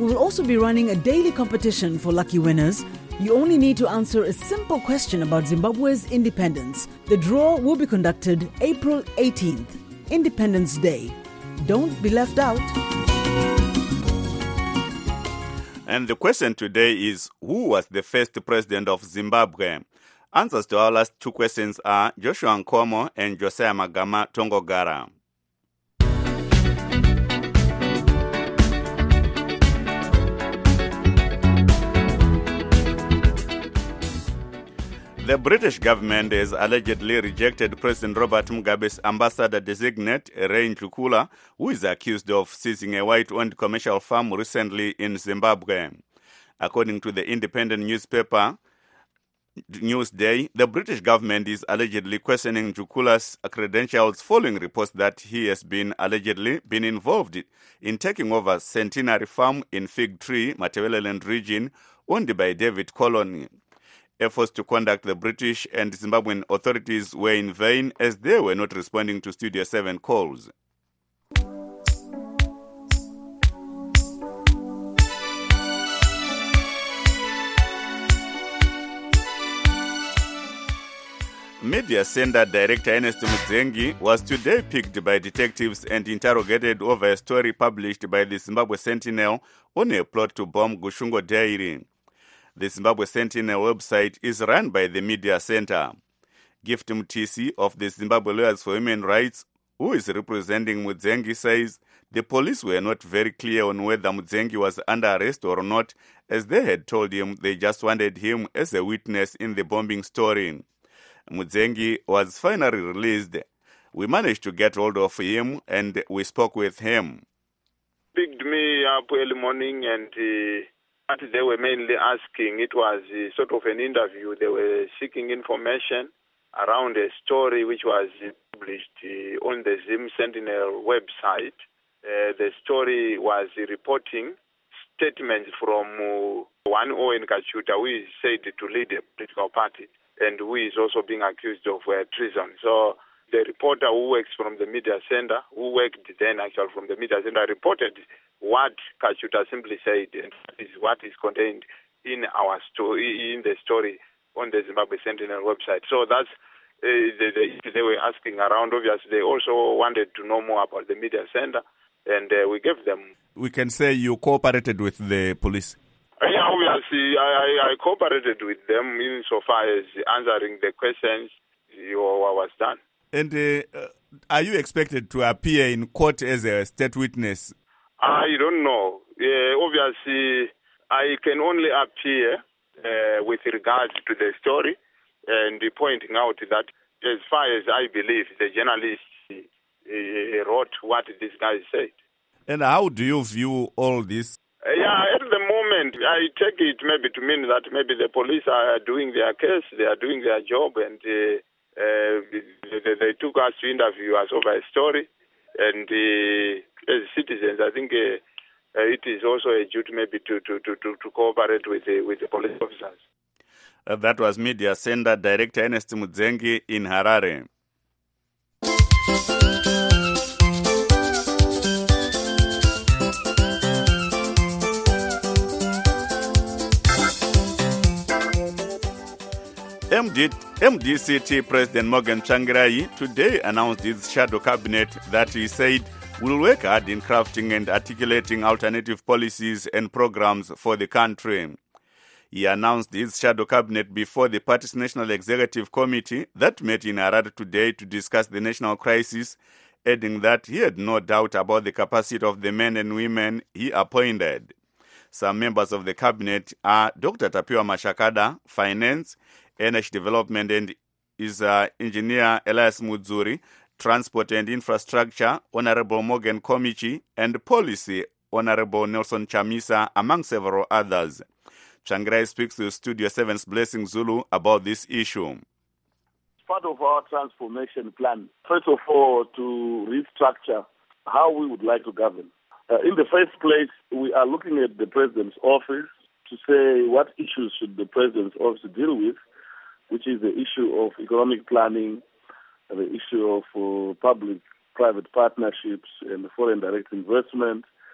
R: We will also be running a daily competition for lucky winners. You only need to answer a simple question about Zimbabwe's independence. The draw will be conducted April 18th, Independence Day. Don't be left out.
B: And the question today is, who was the first president of Zimbabwe? Answers to our last two questions are Joshua Nkomo and Josiah Magama Tongogara. The British government has allegedly rejected President Robert Mugabe's ambassador-designate, Ray Ntlukula, who is accused of seizing a white-owned commercial farm recently in Zimbabwe. According to the independent newspaper Newsday, the British government is allegedly questioning Ntlukula's credentials following reports that he has allegedly been involved in taking over Centenary Farm in Fig Tree, Matabeleland region, owned by David Colony. Efforts to contact the British and Zimbabwean authorities were in vain as they were not responding to Studio 7 calls. Media Center Director Ernest Mudzengi was today picked by detectives and interrogated over a story published by the Zimbabwe Sentinel on a plot to bomb Gushungo Dairy. The Zimbabwe Sentinel website is run by the Media Center. Gift Mtisi of the Zimbabwe Lawyers for Human Rights, who is representing Mudzengi, says the police were not very clear on whether Mudzengi was under arrest or not, as they had told him they just wanted him as a witness in the bombing story. Mudzengi was finally released. We managed to get hold of him and we spoke with him.
G: Picked me up early morning and what they were mainly asking, it was sort of an interview. They were seeking information around a story which was published on the Zim Sentinel website. The story was reporting statements from one Owen Kachuta, who is said to lead a political party and who is also being accused of treason. So the reporter who works from the Media Center, who worked then actually from the Media Center, reported what Kachuta simply said and what is contained in our story, in the story on the Zimbabwe Sentinel website. So that's they were asking around. Obviously, they also wanted to know more about the Media Center, and we gave them.
B: We can say you cooperated with the police.
G: Yeah, obviously, I cooperated with them insofar as answering the questions what was done.
B: And are you expected to appear in court as a state witness?
G: I don't know. Obviously, I can only appear with regards to the story and pointing out that as far as I believe, the journalist wrote what this guy said.
B: And how do you view all this?
G: At the moment, I take it maybe to mean that maybe the police are doing their case, they are doing their job, and they took us to interview us over a story. And as citizens, I think it is also a duty maybe to cooperate with the police officers.
B: That was Media Center Director Ernest Mudzengi in Harare. MDCT President Morgan Tsvangirai today announced his shadow cabinet that he said will work hard in crafting and articulating alternative policies and programs for the country. He announced his shadow cabinet before the party's National Executive Committee that met in Harare today to discuss the national crisis, adding that he had no doubt about the capacity of the men and women he appointed. Some members of the cabinet are Dr. Tapiwa Mashakada, Finance, Energy Development and is Engineer Elias Mudzuri, Transport and Infrastructure, Honorable Morgan Komichi, and Policy, Honorable Nelson Chamisa, among several others. Tsvangirai speaks to Studio 7's Blessing Zulu about this issue.
D: Part of our transformation plan, first of all, to restructure how we would like to govern. In the first place, we are looking at the President's office to say what issues should the President's office deal with, which is the issue of economic planning, the issue of public-private partnerships and foreign direct investment,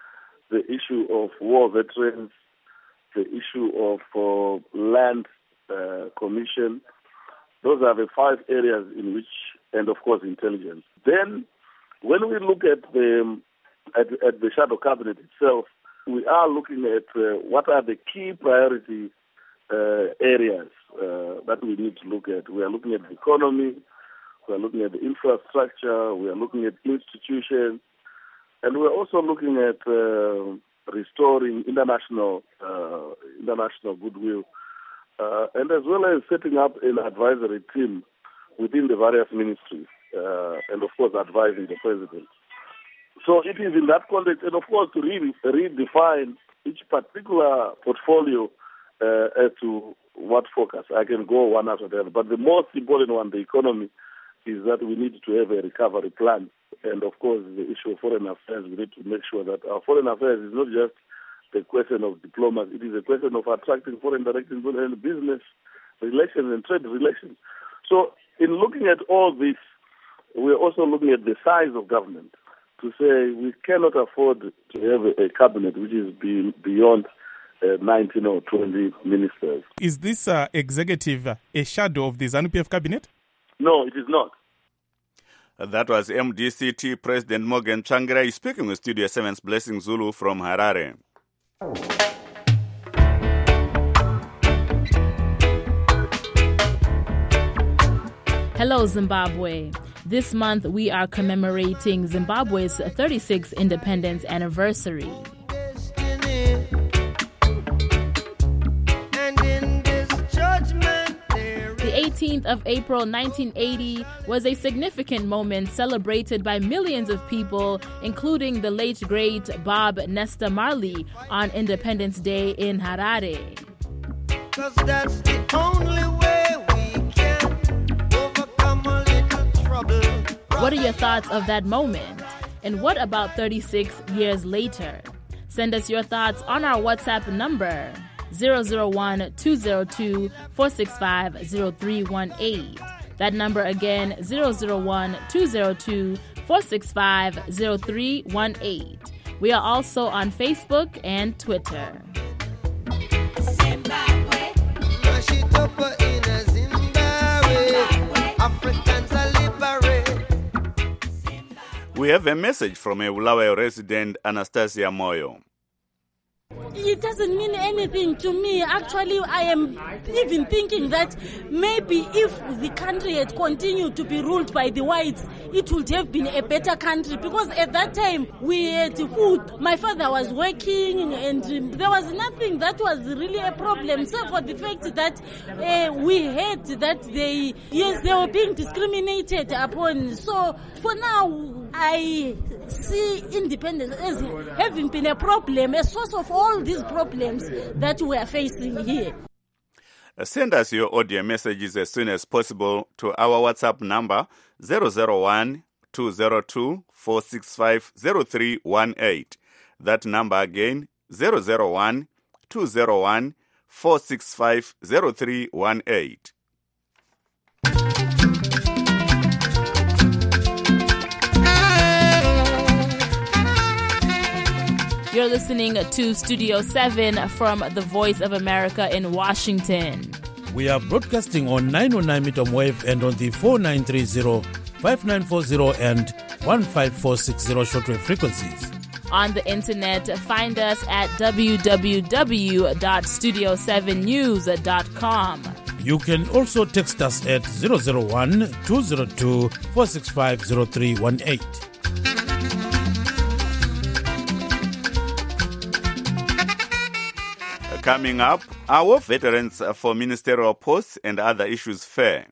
D: the issue of war veterans, the issue of land commission. Those are the 5 areas in which, and of course, intelligence. Then, when we look at the shadow cabinet itself, we are looking at what are the key priority areas that we need to look at. We are looking at the economy, we are looking at the infrastructure, we are looking at institutions, and we are also looking at restoring international goodwill, and as well as setting up an advisory team within the various ministries, and of course advising the president. So it is in that context, and of course to redefine each particular portfolio as to what focus. I can go one after the other, but the most important one, the economy, is that we need to have a recovery plan. And of course, the issue of foreign affairs, we need to make sure that our foreign affairs is not just the question of diplomacy, it is a question of attracting foreign direct investment and business relations and trade relations. So in looking at all this, we're also looking at the size of government to say we cannot afford to have a cabinet which is beyond 19 or 20 ministers.
E: Is this executive a shadow of the ZANU-PF cabinet?
D: No, it is not.
B: That was MDCT President Morgan Tsvangirai speaking with Studio 7's Blessing Zulu from Harare.
S: Hello, Zimbabwe. This month, we are commemorating Zimbabwe's 36th independence anniversary. The 18th of April 1980 was a significant moment celebrated by millions of people, including the late great Bob Nesta Marley, on Independence Day in Harare. 'Cause that's the only way we can overcome a little trouble. What are your thoughts of that moment? And what about 36 years later? Send us your thoughts on our WhatsApp number 001-202-465-0318. That number again, 001-202-465-0318. We are also on Facebook and Twitter. Zimbabwe.
B: We have a message from a Bulawayo resident, Anastasia Moyo.
T: It doesn't mean anything to me. Actually, I am even thinking that maybe if the country had continued to be ruled by the whites, it would have been a better country, because at that time we had food. My father was working and there was nothing that was really a problem, except for the fact that we heard that they were being discriminated upon. So for now, I see independence as having been a problem, a source of all these problems that we are facing here.
B: Send us your audio messages as soon as possible to our WhatsApp number 001-202-465-0318. That number again, 001-202-465-0318.
S: You're listening to Studio 7 from the Voice of America in Washington.
U: We are broadcasting on 909 meter wave and on the 4930, 5940 and 15460 shortwave frequencies.
S: On the internet, find us at www.studio7news.com.
U: You can also text us at 001-202-465-0318.
B: Coming up, our Veterans for Ministerial Posts and Other Issues Fair.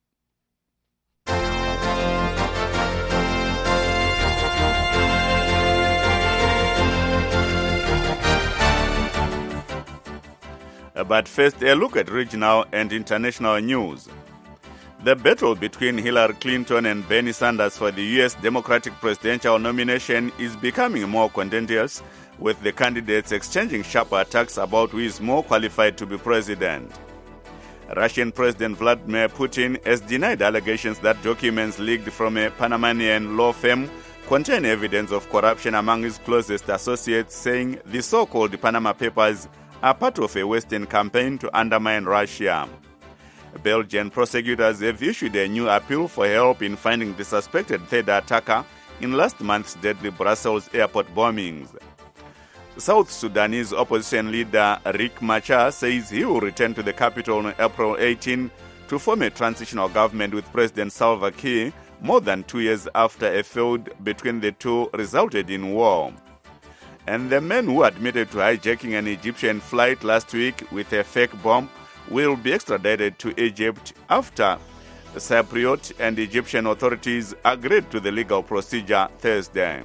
B: But first, a look at regional and international news. The battle between Hillary Clinton and Bernie Sanders for the U.S. Democratic presidential nomination is becoming more contentious, with the candidates exchanging sharp attacks about who is more qualified to be president. Russian President Vladimir Putin has denied allegations that documents leaked from a Panamanian law firm contain evidence of corruption among his closest associates, saying the so-called Panama Papers are part of a Western campaign to undermine Russia. Belgian prosecutors have issued a new appeal for help in finding the suspected third attacker in last month's deadly Brussels airport bombings. South Sudanese opposition leader Riek Machar says he will return to the capital on April 18 to form a transitional government with President Salva Kiir more than 2 years after a feud between the two resulted in war. And the men who admitted to hijacking an Egyptian flight last week with a fake bomb will be extradited to Egypt after Cypriot and Egyptian authorities agreed to the legal procedure Thursday.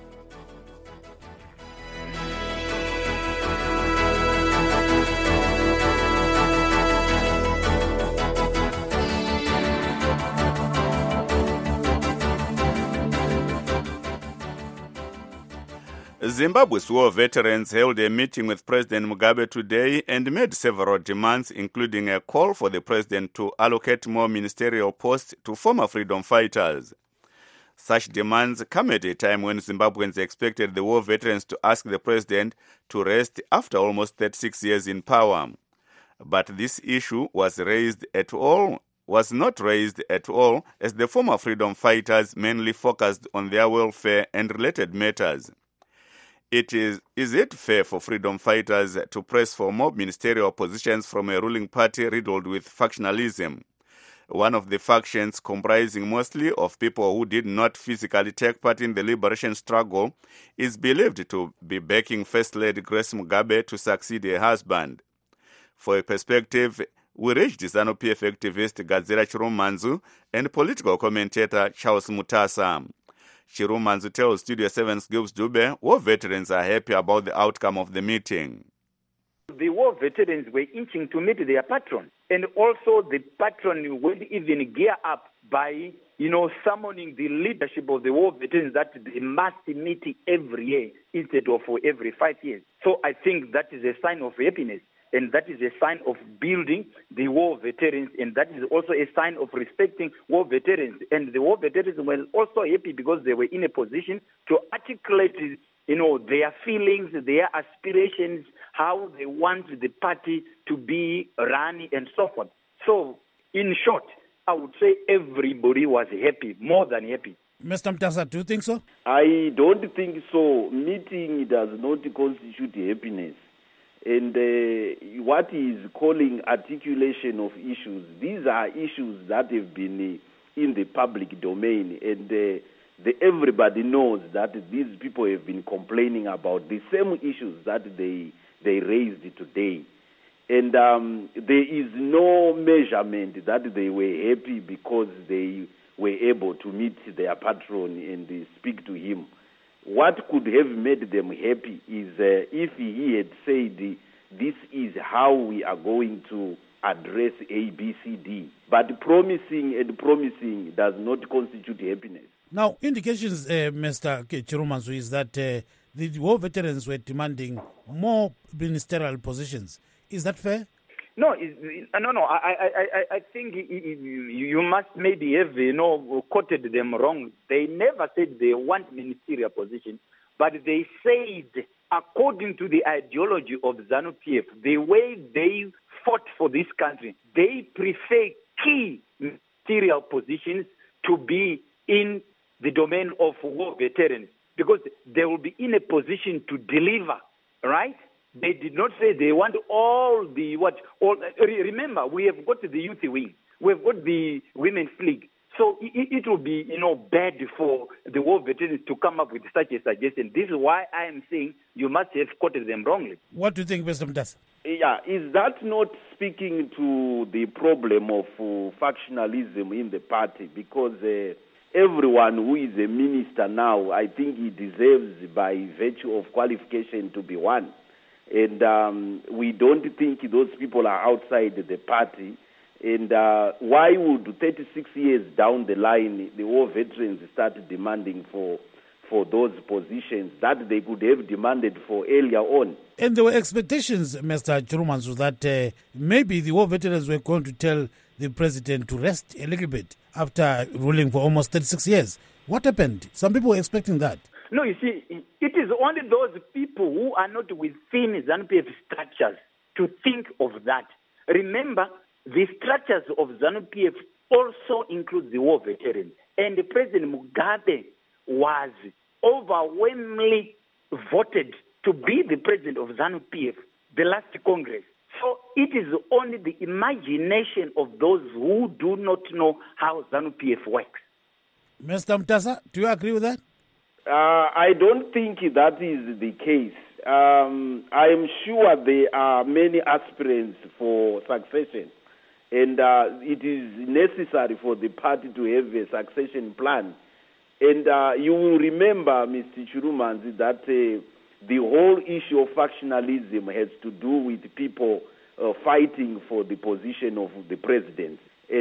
B: Zimbabwe's war veterans held a meeting with President Mugabe today and made several demands, including a call for the president to allocate more ministerial posts to former freedom fighters. Such demands come at a time when Zimbabweans expected the war veterans to ask the president to rest after almost 36 years in power. But this issue was not raised at all, as the former freedom fighters mainly focused on their welfare and related matters. Is it fair for freedom fighters to press for more ministerial positions from a ruling party riddled with factionalism? One of the factions, comprising mostly of people who did not physically take part in the liberation struggle, is believed to be backing First Lady Grace Mugabe to succeed her husband. For a perspective, we reached ZANU-PF activist Gadzira Chirumanzu and political commentator Charles Mutasa. Chirumanzu tells Studio 7's Gibbs Dube war veterans are happy about the outcome of the meeting.
O: The war veterans were inching to meet their patron. And also the patron will even gear up by, summoning the leadership of the war veterans that they must meet every year instead of every 5 years. So I think that is a sign of happiness. And that is a sign of building the war veterans, and that is also a sign of respecting war veterans. And the war veterans were also happy because they were in a position to articulate, their feelings, their aspirations, how they want the party to be run, and so forth. So, in short, I would say everybody was happy, more than happy.
U: Mr. Mutasa, do you think so?
P: I don't think so. Meeting does not constitute happiness. And what he is calling articulation of issues, these are issues that have been in the public domain, and everybody knows that these people have been complaining about the same issues that they raised today. And there is no measurement that they were happy because they were able to meet their patron and speak to him. What could have made them happy is if he had said, this is how we are going to address A, B, C, D. But promising does not constitute happiness.
U: Now, indications, Mr. Chirumanzu, is that the war veterans were demanding more ministerial positions. Is that fair?
O: No. I think you must maybe have quoted them wrong. They never said they want ministerial position, but they said, according to the ideology of ZANU-PF, the way they fought for this country, they prefer key ministerial positions to be in the domain of war veterans because they will be in a position to deliver, right? They did not say they want all the remember, we have got the youth wing. We've got the women's league. So it will be, bad for the war veterans to come up with such a suggestion. This is why I am saying you must have quoted them wrongly.
U: What do you think, Mr. Mutasa?
P: Yeah, is that not speaking to the problem of factionalism in the party? Because everyone who is a minister now, I think he deserves, by virtue of qualification, to be one. And we don't think those people are outside the party. And why would 36 years down the line the war veterans start demanding for those positions that they could have demanded for earlier on?
U: And there were expectations, Mr. Chirumanzu, that maybe the war veterans were going to tell the president to rest a little bit after ruling for almost 36 years. What happened? Some people were expecting that.
O: No, you see, it is only those people who are not within ZANU-PF structures to think of that. Remember, the structures of ZANU-PF also include the war veterans. And President Mugabe was overwhelmingly voted to be the president of ZANU-PF, the last Congress. So it is only the imagination of those who do not know how ZANU-PF works.
U: Mr. Mutasa, do you agree with that?
P: I don't think that is the case. I am sure there are many aspirants for succession, and it is necessary for the party to have a succession plan. And you will remember, Mr. Chirumanzi, that the whole issue of factionalism has to do with people fighting for the position of the president.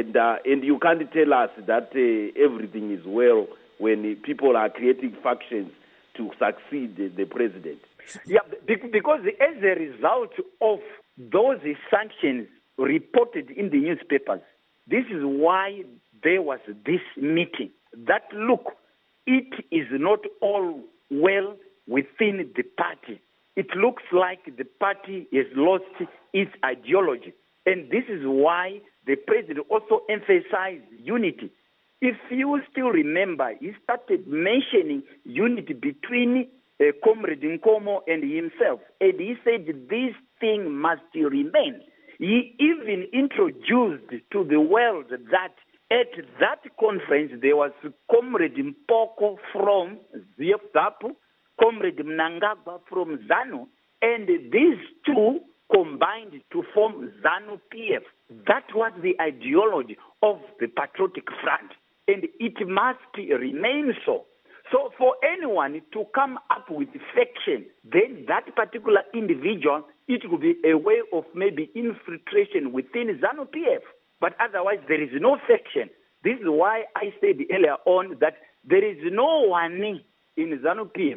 P: And you can't tell us that everything is well when people are creating factions to succeed the president.
O: Yeah, because as a result of those sanctions reported in the newspapers, this is why there was this meeting. That, look, it is not all well within the party. It looks like the party has lost its ideology. And this is why the president also emphasized unity. If you still remember, he started mentioning unity between Comrade Nkomo and himself. And he said this thing must remain. He even introduced to the world that at that conference there was Comrade Mpoko from ZAPU, Comrade Mnangagwa from ZANU, and these two combined to form ZANU-PF. That was the ideology of the Patriotic Front, and it must remain so. So for anyone to come up with faction, then that particular individual, it could be a way of maybe infiltration within ZANU-PF. But otherwise, there is no faction. This is why I said earlier on that there is no one in ZANU-PF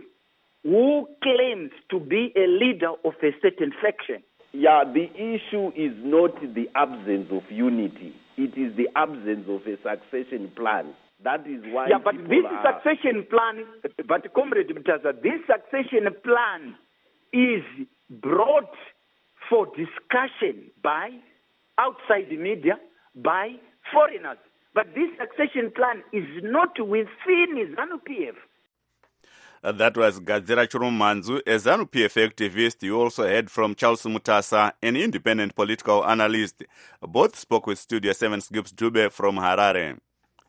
O: who claims to be a leader of a certain faction.
P: Yeah, the issue is not the absence of unity. It is the absence of a succession plan. That is why.
O: Yeah, but this succession plan, but Comrade Mutasa, this succession plan is brought for discussion by outside the media, by foreigners. But this succession plan is not within ZANU-PF.
B: That was Gadzira Chirumanzu, a ZANU-PF activist. You also heard from Charles Mutasa, an independent political analyst. Both spoke with Studio 7's Gibbs Dube from Harare.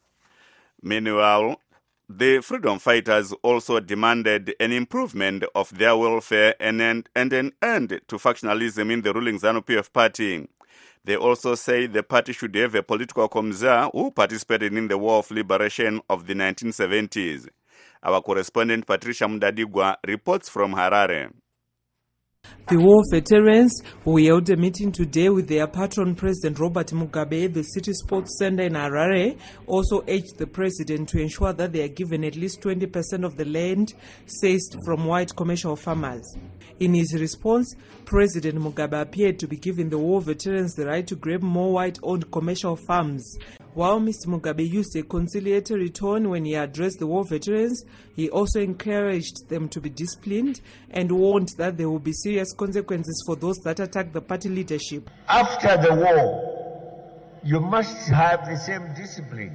B: Meanwhile, the freedom fighters also demanded an improvement of their welfare and an end to factionalism in the ruling ZANU-PF party. They also say the party should have a political commissar who participated in the War of Liberation of the 1970s. Our correspondent Patricia Mudadigwa reports from Harare.
A: The war veterans, who held a meeting today with their patron President Robert Mugabe at the City Sports Center in Harare, also urged the president to ensure that they are given at least 20% of the land seized from white commercial farmers. In his response, President Mugabe appeared to be giving the war veterans the right to grab more white-owned commercial farms. While Mr. Mugabe used a conciliatory tone when he addressed the war veterans, he also encouraged them to be disciplined and warned that there will be serious consequences for those that attack the party leadership.
V: After the war, you must have the same discipline.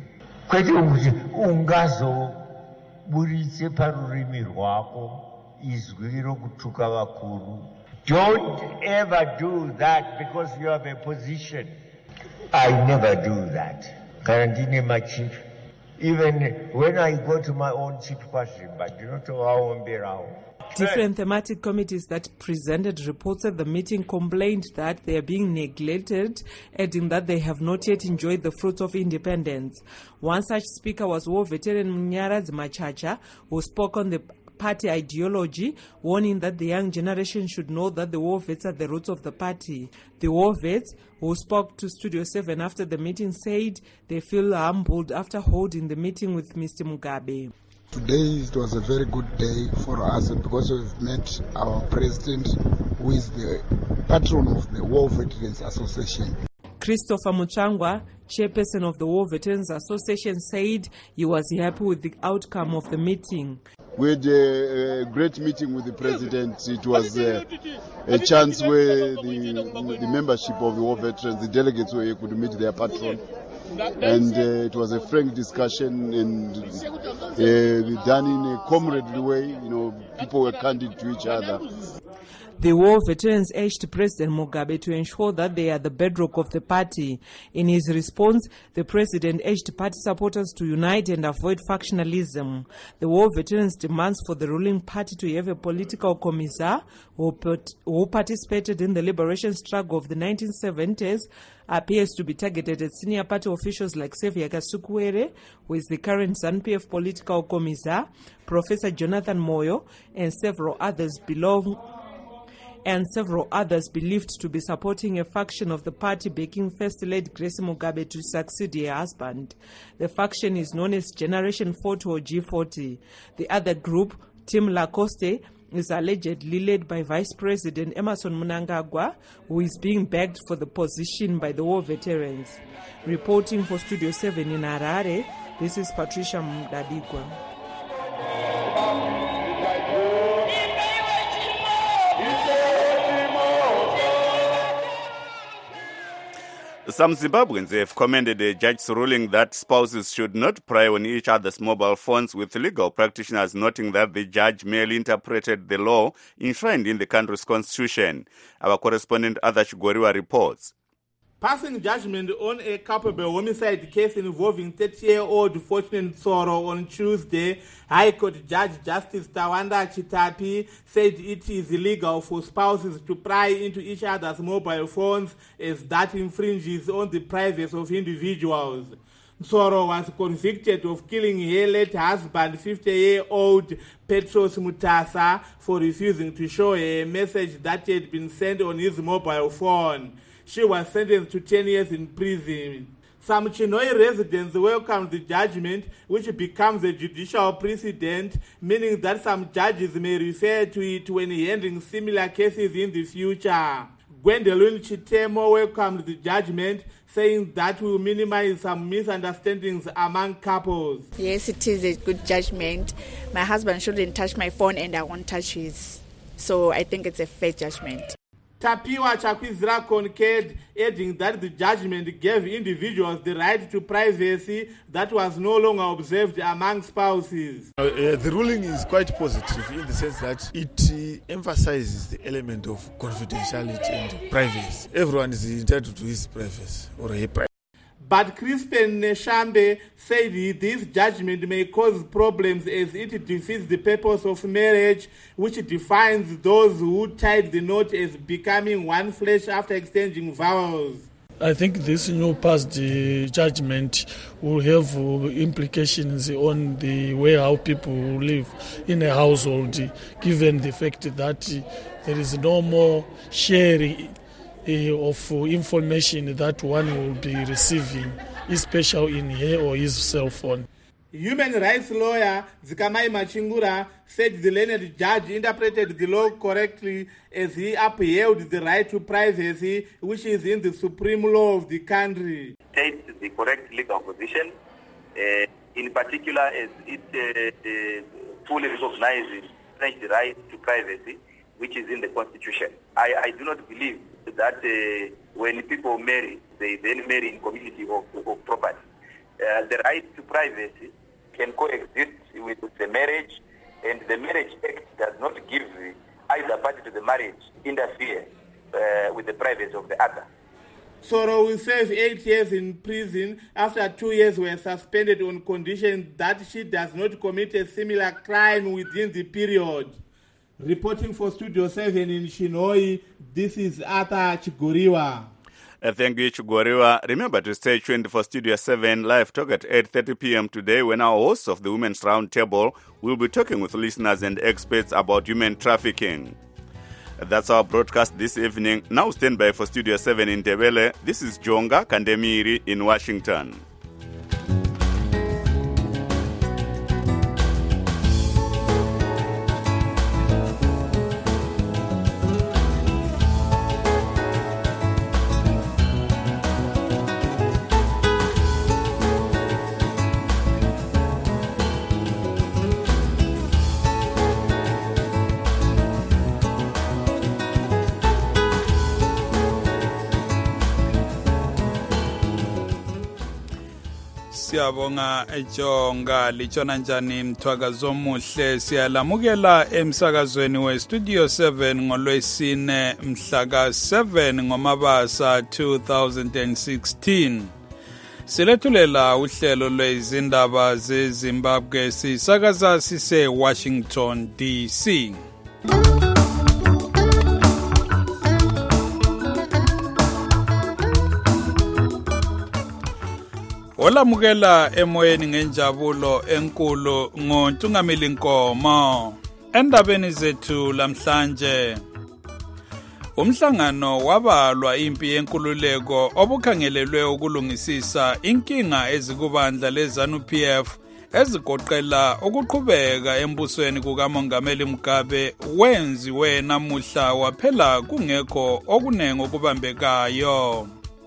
V: Don't ever do that because you have a position. I never do that. Karantine my chief. Even when I go to my own chief question, but you don't know how I'm around.
A: Different thematic committees that presented reports at the meeting complained that they are being neglected, adding that they have not yet enjoyed the fruits of independence. One such speaker was war veteran Mnyaradzi Machacha, who spoke on the party ideology, warning that the young generation should know that the war vets are the roots of the party. The war vets, who spoke to Studio 7 after the meeting, said they feel humbled after holding the meeting with Mr. Mugabe.
W: Today it was a very good day for us because we've met our president, who is the patron of the War Veterans Association.
A: Christopher Muchangwa, chairperson of the War Veterans Association, said he was happy with the outcome of the meeting.
C: We had a great meeting with the president. It was a chance where the membership of the war veterans, the delegates were able to meet their patron. And it was a frank discussion and done in a comradely way. People were candid to each other.
A: The war veterans urged President Mugabe to ensure that they are the bedrock of the party. In his response, the president urged party supporters to unite and avoid factionalism. The war veterans demands for the ruling party to have a political commissar who participated in the liberation struggle of the 1970s appears to be targeted at senior party officials like Xavier Kasukuwere, who is the current ZANU-PF political commissar, Professor Jonathan Moyo, and several others believed to be supporting a faction of the party backing First Lady Grace Mugabe to succeed her husband. The faction is known as Generation 40 or G40. The other group, Team Lacoste, is allegedly led by Vice President Emmerson Mnangagwa, who is being backed for the position by the war veterans. Reporting for Studio 7 in Harare, this is Patricia Mdabigwa.
B: Some Zimbabweans have commended a judge's ruling that spouses should not pry on each other's mobile phones, with legal practitioners noting that the judge merely interpreted the law enshrined in the country's constitution. Our correspondent Adash Goriwa reports.
J: Passing judgment on a culpable homicide case involving 30-year-old Fortune Tsoro on Tuesday, High Court Judge Justice Tawanda Chitapi said it is illegal for spouses to pry into each other's mobile phones, as that infringes on the privacy of individuals. Tsoro was convicted of killing her late husband, 50-year-old Petros Mutasa, for refusing to show her a message that had been sent on his mobile phone. She was sentenced to 10 years in prison. Some Chinhoyi residents welcomed the judgment, which becomes a judicial precedent, meaning that some judges may refer to it when handling similar cases in the future. Gwendolyn Chitemo welcomed the judgment, saying that will minimize some misunderstandings among couples.
K: Yes, it is a good judgment. My husband shouldn't touch my phone and I won't touch his. So I think it's a fair judgment.
J: Tapiwa Chakwizira concurred, adding that the judgment gave individuals the right to privacy that was no longer observed among spouses.
L: The ruling is quite positive in the sense that it emphasizes the element of confidentiality and privacy. Everyone is entitled to his privacy or her privacy.
J: But Crispin Neshambe said this judgment may cause problems as it defeats the purpose of marriage, which defines those who tied the knot as becoming one flesh after exchanging vows.
M: I think this new past judgment will have implications on the way how people live in a household, given the fact that there is no more sharing of information that one will be receiving, especially in her or his cell phone.
J: Human rights lawyer Zikamai Machingura said the learned judge interpreted the law correctly as he upheld the right to privacy, which is in the supreme law of the country.
F: States the correct legal position, in particular as it fully recognizes the right to privacy, which is in the Constitution. I do not believe that when people marry, they then marry in community of property. The right to privacy can coexist with the marriage, and the Marriage Act does not give either party to the marriage interfere with the privacy of the other.
J: Tsoro will serve 8 years in prison after 2 years were suspended on condition that she does not commit a similar crime within the period. Reporting for Studio 7 in Chinhoyi, this is Arthur Chigoriwa.
B: Thank you, Chigoriwa. Remember to stay tuned for Studio 7 live talk at 8:30 p.m. today, when our hosts of the Women's Roundtable will be talking with listeners and experts about human trafficking. That's our broadcast this evening. Now stand by for Studio 7 in Ndebele. This is Jonga Kandemiri in Washington.
H: siyabonga ejonga lichona njani mthwakazo omuhle siyalamukela emsakazweni westudio 7 ngolwesine mhlaka 7 ngoMabasa 2016 silethulela uhlelo lwezindaba zeZimbabwe sisakaza sise Washington DC. Olamukela emoyeni ngenjabulo enkulu ngoNtungamili Nkomo. Endabeni zethu lamhlanje umhlangano wabalwa impi yenkululeko obukhangelelwe ukulungisisa inkinga ezikubandla leZANU-PF ezigoqela ukuqhubeka embusweni kukaMongameli Mugabe wenziwe namuhla waphela kungekho okunengi okubambekayo.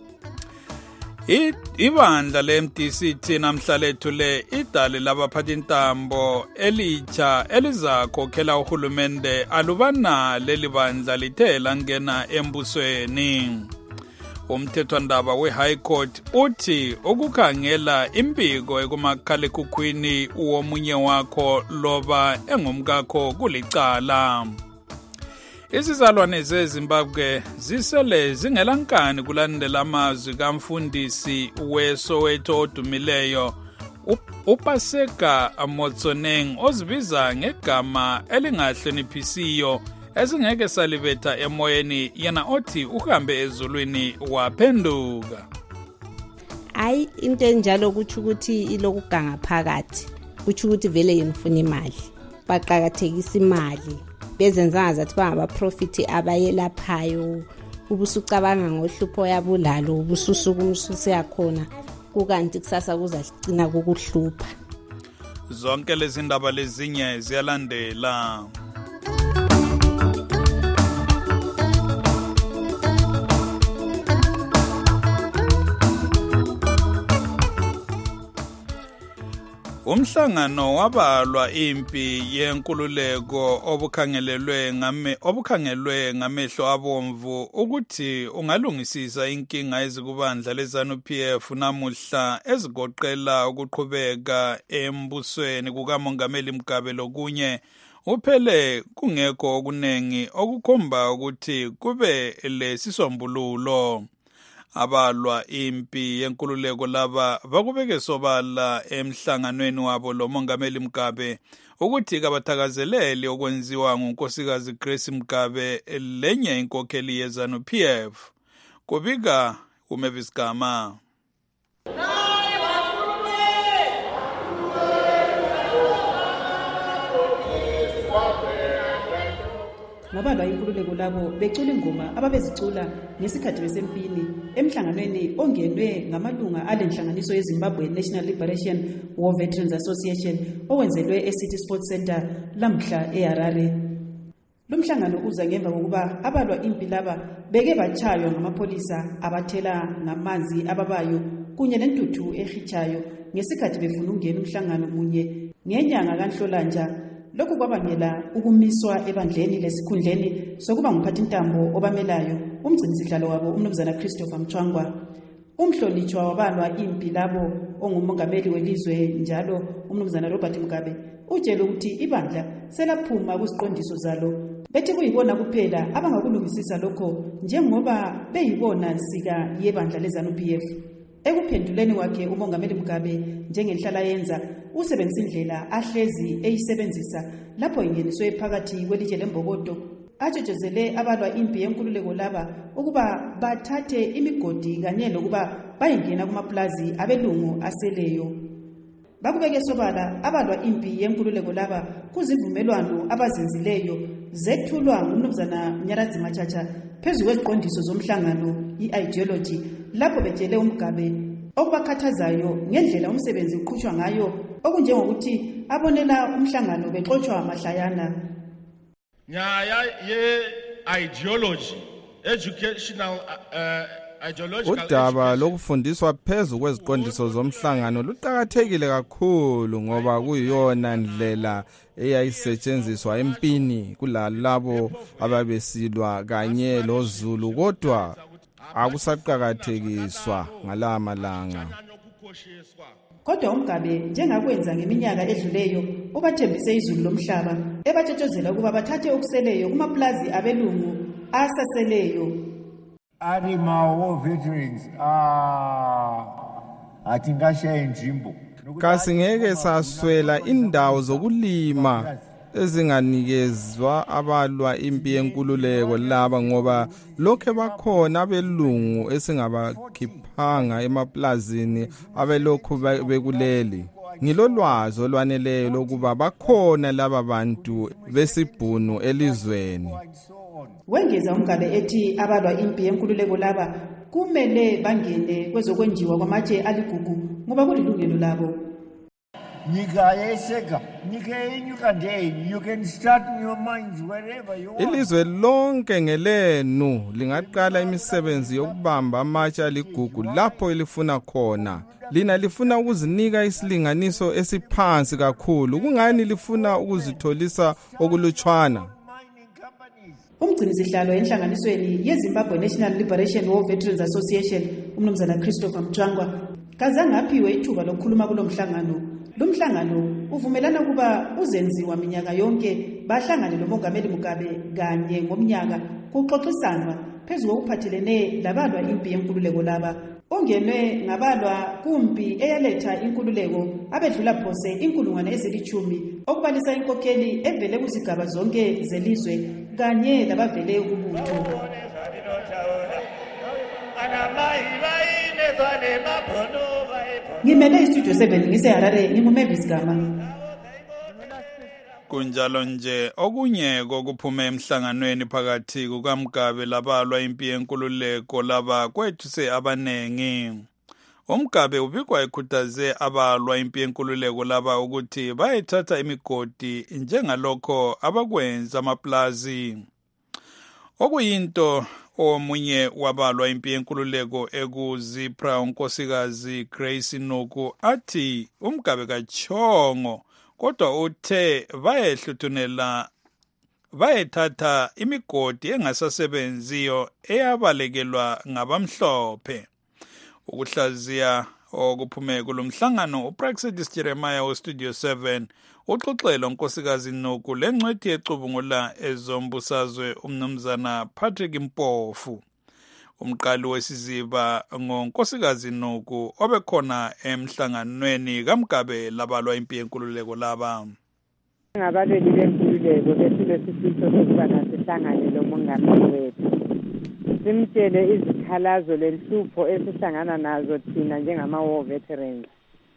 H: Ibandla le-MDC namhla lethu le idale labaphathintambo elitsha elizakhokhela uhulumende alubana leli bandla lithe langena embusweni. Umthethwandaba we-High Court uthi ukukhangela imbiko ekumakhalekhukhwini womunye wakho loba engumkakho kulicala. Izizalwane zeZimbabwe zisele zingelankani kulandela amazwi kamfundisi weSoweto odumileyo uPaseka Motsoneng ozibiza ngegama elingahloniphisiyo ezingeke salibetha emoyeni yena othi uhambe ezulwini waphenduka.
I: Hayi into enjalo kuthi ukuthi ilokuganga phakathi kuthi ukuthi vele yena ufuna imali baqhakathekisa imali bezenza ngathi bangabaprofit abayelaphayo ubusucabanga ngohlupho yabulalo ubususuku umsusi yakhona kukanti kusasa kuzagcina kukuhlupha.
H: Zonke lezi ndaba lezinye ziyalandela. Umhlangano wabalwa impi yenkululeko obukhangelwe ngamehlo abomvu ukuthi ungalungisisa inkinga ezikubandla leZANU-PF namuhla ezigoqela ukuqhubeka embusweni kukaMongameli Mugabe lokunye uphele kungekho okunengi okukhomba ukuthi kube lesisombululo. Abalwa impi yenkululeko laba bakubeke sobala emhlanganweni wabo loMongameli Mugabe ukuthi kabathakazelele okwenziwa ngunkosikazi Grace Mugabe lenye inkokheli yeZANU-PF. Kubika uMavis Gama.
N: Ngabalwa inkululeko labo becula ingoma ababezicula ngesikhathi besempini emhlanganweni ongenwe ngamalunga alenhlanganiso yeZimbabwe National Liberation War Veterans Association owenzelwe eCity Sports Center lamhla eHarare. Lumhlangano uza ngemva kokuba abalwa impi laba beke bachaywa ngamapholisa abathela ngamanzi ababayo kunye nentuthu ehichayo ngesikhathi befuna ukungena umhlangano munye ngenyanga kaNhlolanja. Lokhu kwabangela ukumiswa ebandleni lesikhundleni sokuba ngumphathintambo obamelayo umgcinisihlalo wabo umnumzana Christopher Mchwangwa. Umhlonitshwa wabalwa impi labo ongumongameli welizwe njalo umnumzana Robert Mugabe utshela ukuthi ibandla selaphuma kuziqondiso zalo bethi kuyibona kuphela abangakulungisisa lokho njengoba beyibona nsika yebandla leZANU-PF. Ekuphenduleni kwakhe uMongameli Mugabe njengenhlala yenza usebenzisa indlela ahlezi eyisebenzisa lapho ingeniswe phakathi kwelitshe lembokodo atshejezele abalwa impi yenkululeko laba ukuba bathathe imigodi kanye lokuba bayingena kumaplazi abelungu aseleyo. Bakubeke sobala abalwa impi yenkululeko laba kuzivumelwano abazenzileyo zethulwa ngumnumzana Nyaradzi Machacha phezu kweziqondiso zomhlangano i-ideology lapho betshele uMugabe okubakhathazayo ngendlela umsebenzi uqhutshwa ngayo okunjengokuthi abonela umhlangano bexoxwa mahlayana.
X: Nyaya ye-ideology educational
Y: udaba lokufundiswa phezu kweziqondiso zomhlangano luqhakathekile kakhulu ngoba kuyiyona ndlela eyayisetshenziswa empini kulalabo ababesilwa kanye loZulu kodwa akusaqhakathekiswa ngalamalanga.
N: kodwa uMgabe njengakwenza ngeminyaka edluleyo ubathembise izulu lomhlaba ebatshetshezela ukuba bathathe okuseleyo kumaplazi abelungu asaseleyo.
V: Animal veterans atingasha injimbo
Y: kasingeke saswela indawo zokulima ezinganikezwa abalwa impi yenkululeko laba ngoba lokho bakhona abelungu esingabakhiphanga emaplazini abelokhu bekuleli. Ngilolwazi olwaneleyo lokuba bakhona laba bantu besibhunu elizweni.
N: Wengeza uMgabe ethi abalwa impi yenkululeko laba kumele bangene kwezokwenjiwa kwamatshe aligugu ngoba kulilungelo labo.
V: Nika yeseka, nika yenyuka ndeni, you can start your minds wherever you want.
Y: Ilizwe lonke ngelenu lingaqala imisebenzi yokubamba amatshe aligugu lapho elifuna khona. Lina lifuna ukuzinika isilinganiso esiphansi kakhulu, kungani lifuna ukuzitholisa okulutshwana.
N: Umgcinisihlalo enhlanganisweni yeZimbabwe National Liberation War Veterans Association umnumzana Christopher Mtshangwa kazange aphiwe ithuba lokukhuluma kulomhlangano. Lumhlangano uvumelana kuba uzenziwa minyaka yonke bahlangane noMongameli Mugabe kanye ngomnyaka kuxoxisanwa phezulu kokuphathelene labalwa impi yenkululeko laba. Ongenwe ngabalwa kumpi eyaletha inkululeko abedlula phose inkulungwane ezilithumi okubalisa inkokheli evele kuzigaba zonke zelizwe kanye labavele kubutho. Ngimele istudio 7 ngiseHarare nginguMavis Gama.
H: Kunjalo nje okunye kokuphume emhlanganweni phakathi kukaMgabe labalwa impi yenkululeko laba kwethuse abanengi. uMgabe ubikwa ekhuthaze abalwa impi yenkululeko laba ukuthi bayethatha imigodi njengalokho abakwenza amaplazi. Okuyinto omunye wabalwa impi yenkululeko ekuZipra unkosikazi Grace Nuku athi uMgabe kachongo kodwa uthe bayethatha imigodi engasasebenziyo eyabalekelwa ngabamhlophe. Ukuhlaziya okuphume kulomhlangano uPraxedis Jeremiah weStudio 7 uxoxela unkosikazi Nuku lencwadi ecubungula ezombusazwe umnumzana Patrick Mpofu. Umqali wesiziba ngonkosikazi Nuku obekhona emhlanganweni kaMgabe labalwa impi yenkululeko laba.
D: Ngabaleli benkululeko besilesifiso sokuba sihlangane lomongameli wethu. Simtshele izikhalazo lenhlupho esihlangana nazo thina njengama-war veterans.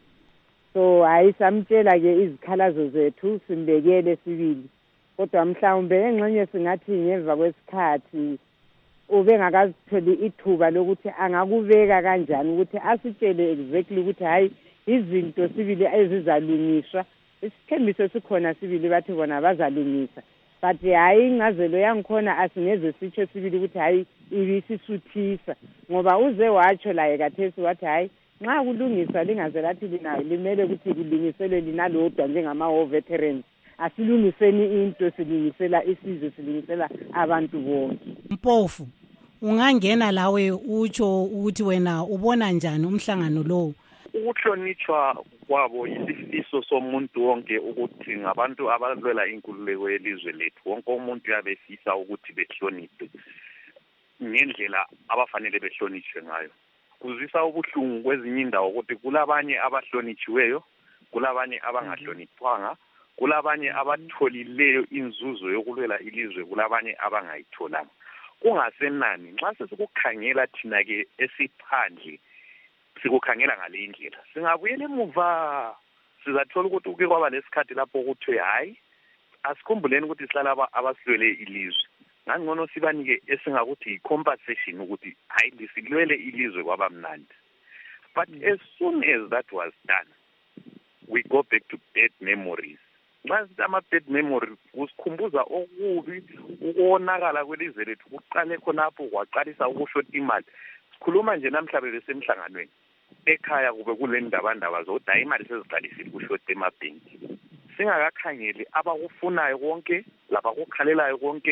D: So ayisamtshela ke izikhalazo zethu simbekele sibili. Kodwa mhlawumbe engxenye singathi ngemva kwesikhathi ubengakazitholi ithuba lokuthi angakubeka kanjani ukuthi asitshele exactly ukuthi hayi izinto sibili ezizalungiswa. Isithembiso sikhona sibili bathi bona bazalungisa. But hayi ingazelo yangikhona asingeze sitsho sibili ukuthi hayi ibisisuthisa ngoba uze watsho la ekathesi wathi hayi nxa kulungiswa lingaze lathi lina limele ukuthi kulungiselwe lina lodwa njengama-war veterans. Asilungiseni into silungisela isizwe silungisela abantu bonke.
T: Mpofu ungangena lawe utsho ukuthi wena ubona njani umhlangano lowo?
E: Ukuhlonitshwa kwabo yisifiso somuntu wonke ukuthi ngabantu abalwela inkululeko yelizwe lethu. Wonke umuntu uyabefisa ukuthi behloniphe ngendlela abafanele behlonitshwe ngayo. Kuzisa ubuhlungu kwezinye indawo ukuthi kulabanye abahlonitshiweyo, kulabanye abangahlonitshwanga, kulabanye abatholileyo inzuzo yokulwela ilizwe, kulabanye abangayitholanga. Kungasenani nxa sesikukhangela thina ke esiphandle sikukhangela ngale indlela. Singabuyela emuva sizathola ukuthi uke kwaba lesikhathi lapho ukuthi hayi asikhumbuleni ukuthi sihlala abasilwele ilizwe. Ngangcono sibanike esingakuthi compensation ukuthi hayi lisilwele ilizwe kwabamnandi. But as soon as that was done, we go back to bad memories. Nxa ama bad memory kusikhumbuza okubi ukonakala kwelizwe lethu kuqale khonapho kwaqalisa ukushota imali. Sikhuluma nje namhlanje besemhlanganweni ekhaya kube kulendaba zokuthi hayi imali seziqalisile ukushota emabhenki. Singakakhangeli abakufunayo konke lapha kukhalelayo konke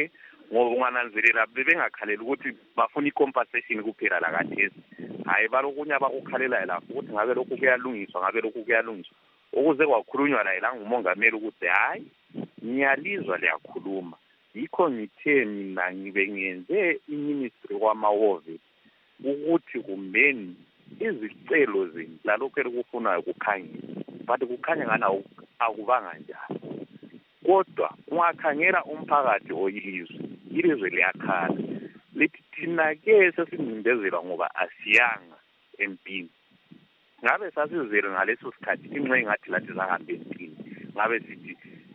E: ngoba ungananzelela bebengakhalela ukuthi bafuna i-compensation kuphela la kathesi. Hayi balokunye abakukhalela lapho ukuthi ngabe lokhu kuyalungiswa. Ukuze kwakhulunywa la ngumongameli ukuthi hayi ngiyalizwa liyakhuluma. Yikho ngithe mina ngibe ngenze i-ministry kwama-wove ukuthi kumbeni izicelo zenu lalokhu elikufunayo kukhanyisa, but kukhanya ngani akubanga njalo. Kodwa ungakhangela umphakathi ilizwe liyakhala lithi thina-ke sesincindezela ngoba asiyanga empini. Ngabe sasizele ngaleso sikhathi inxa engathi lathi zahambe empini, ngabe sithi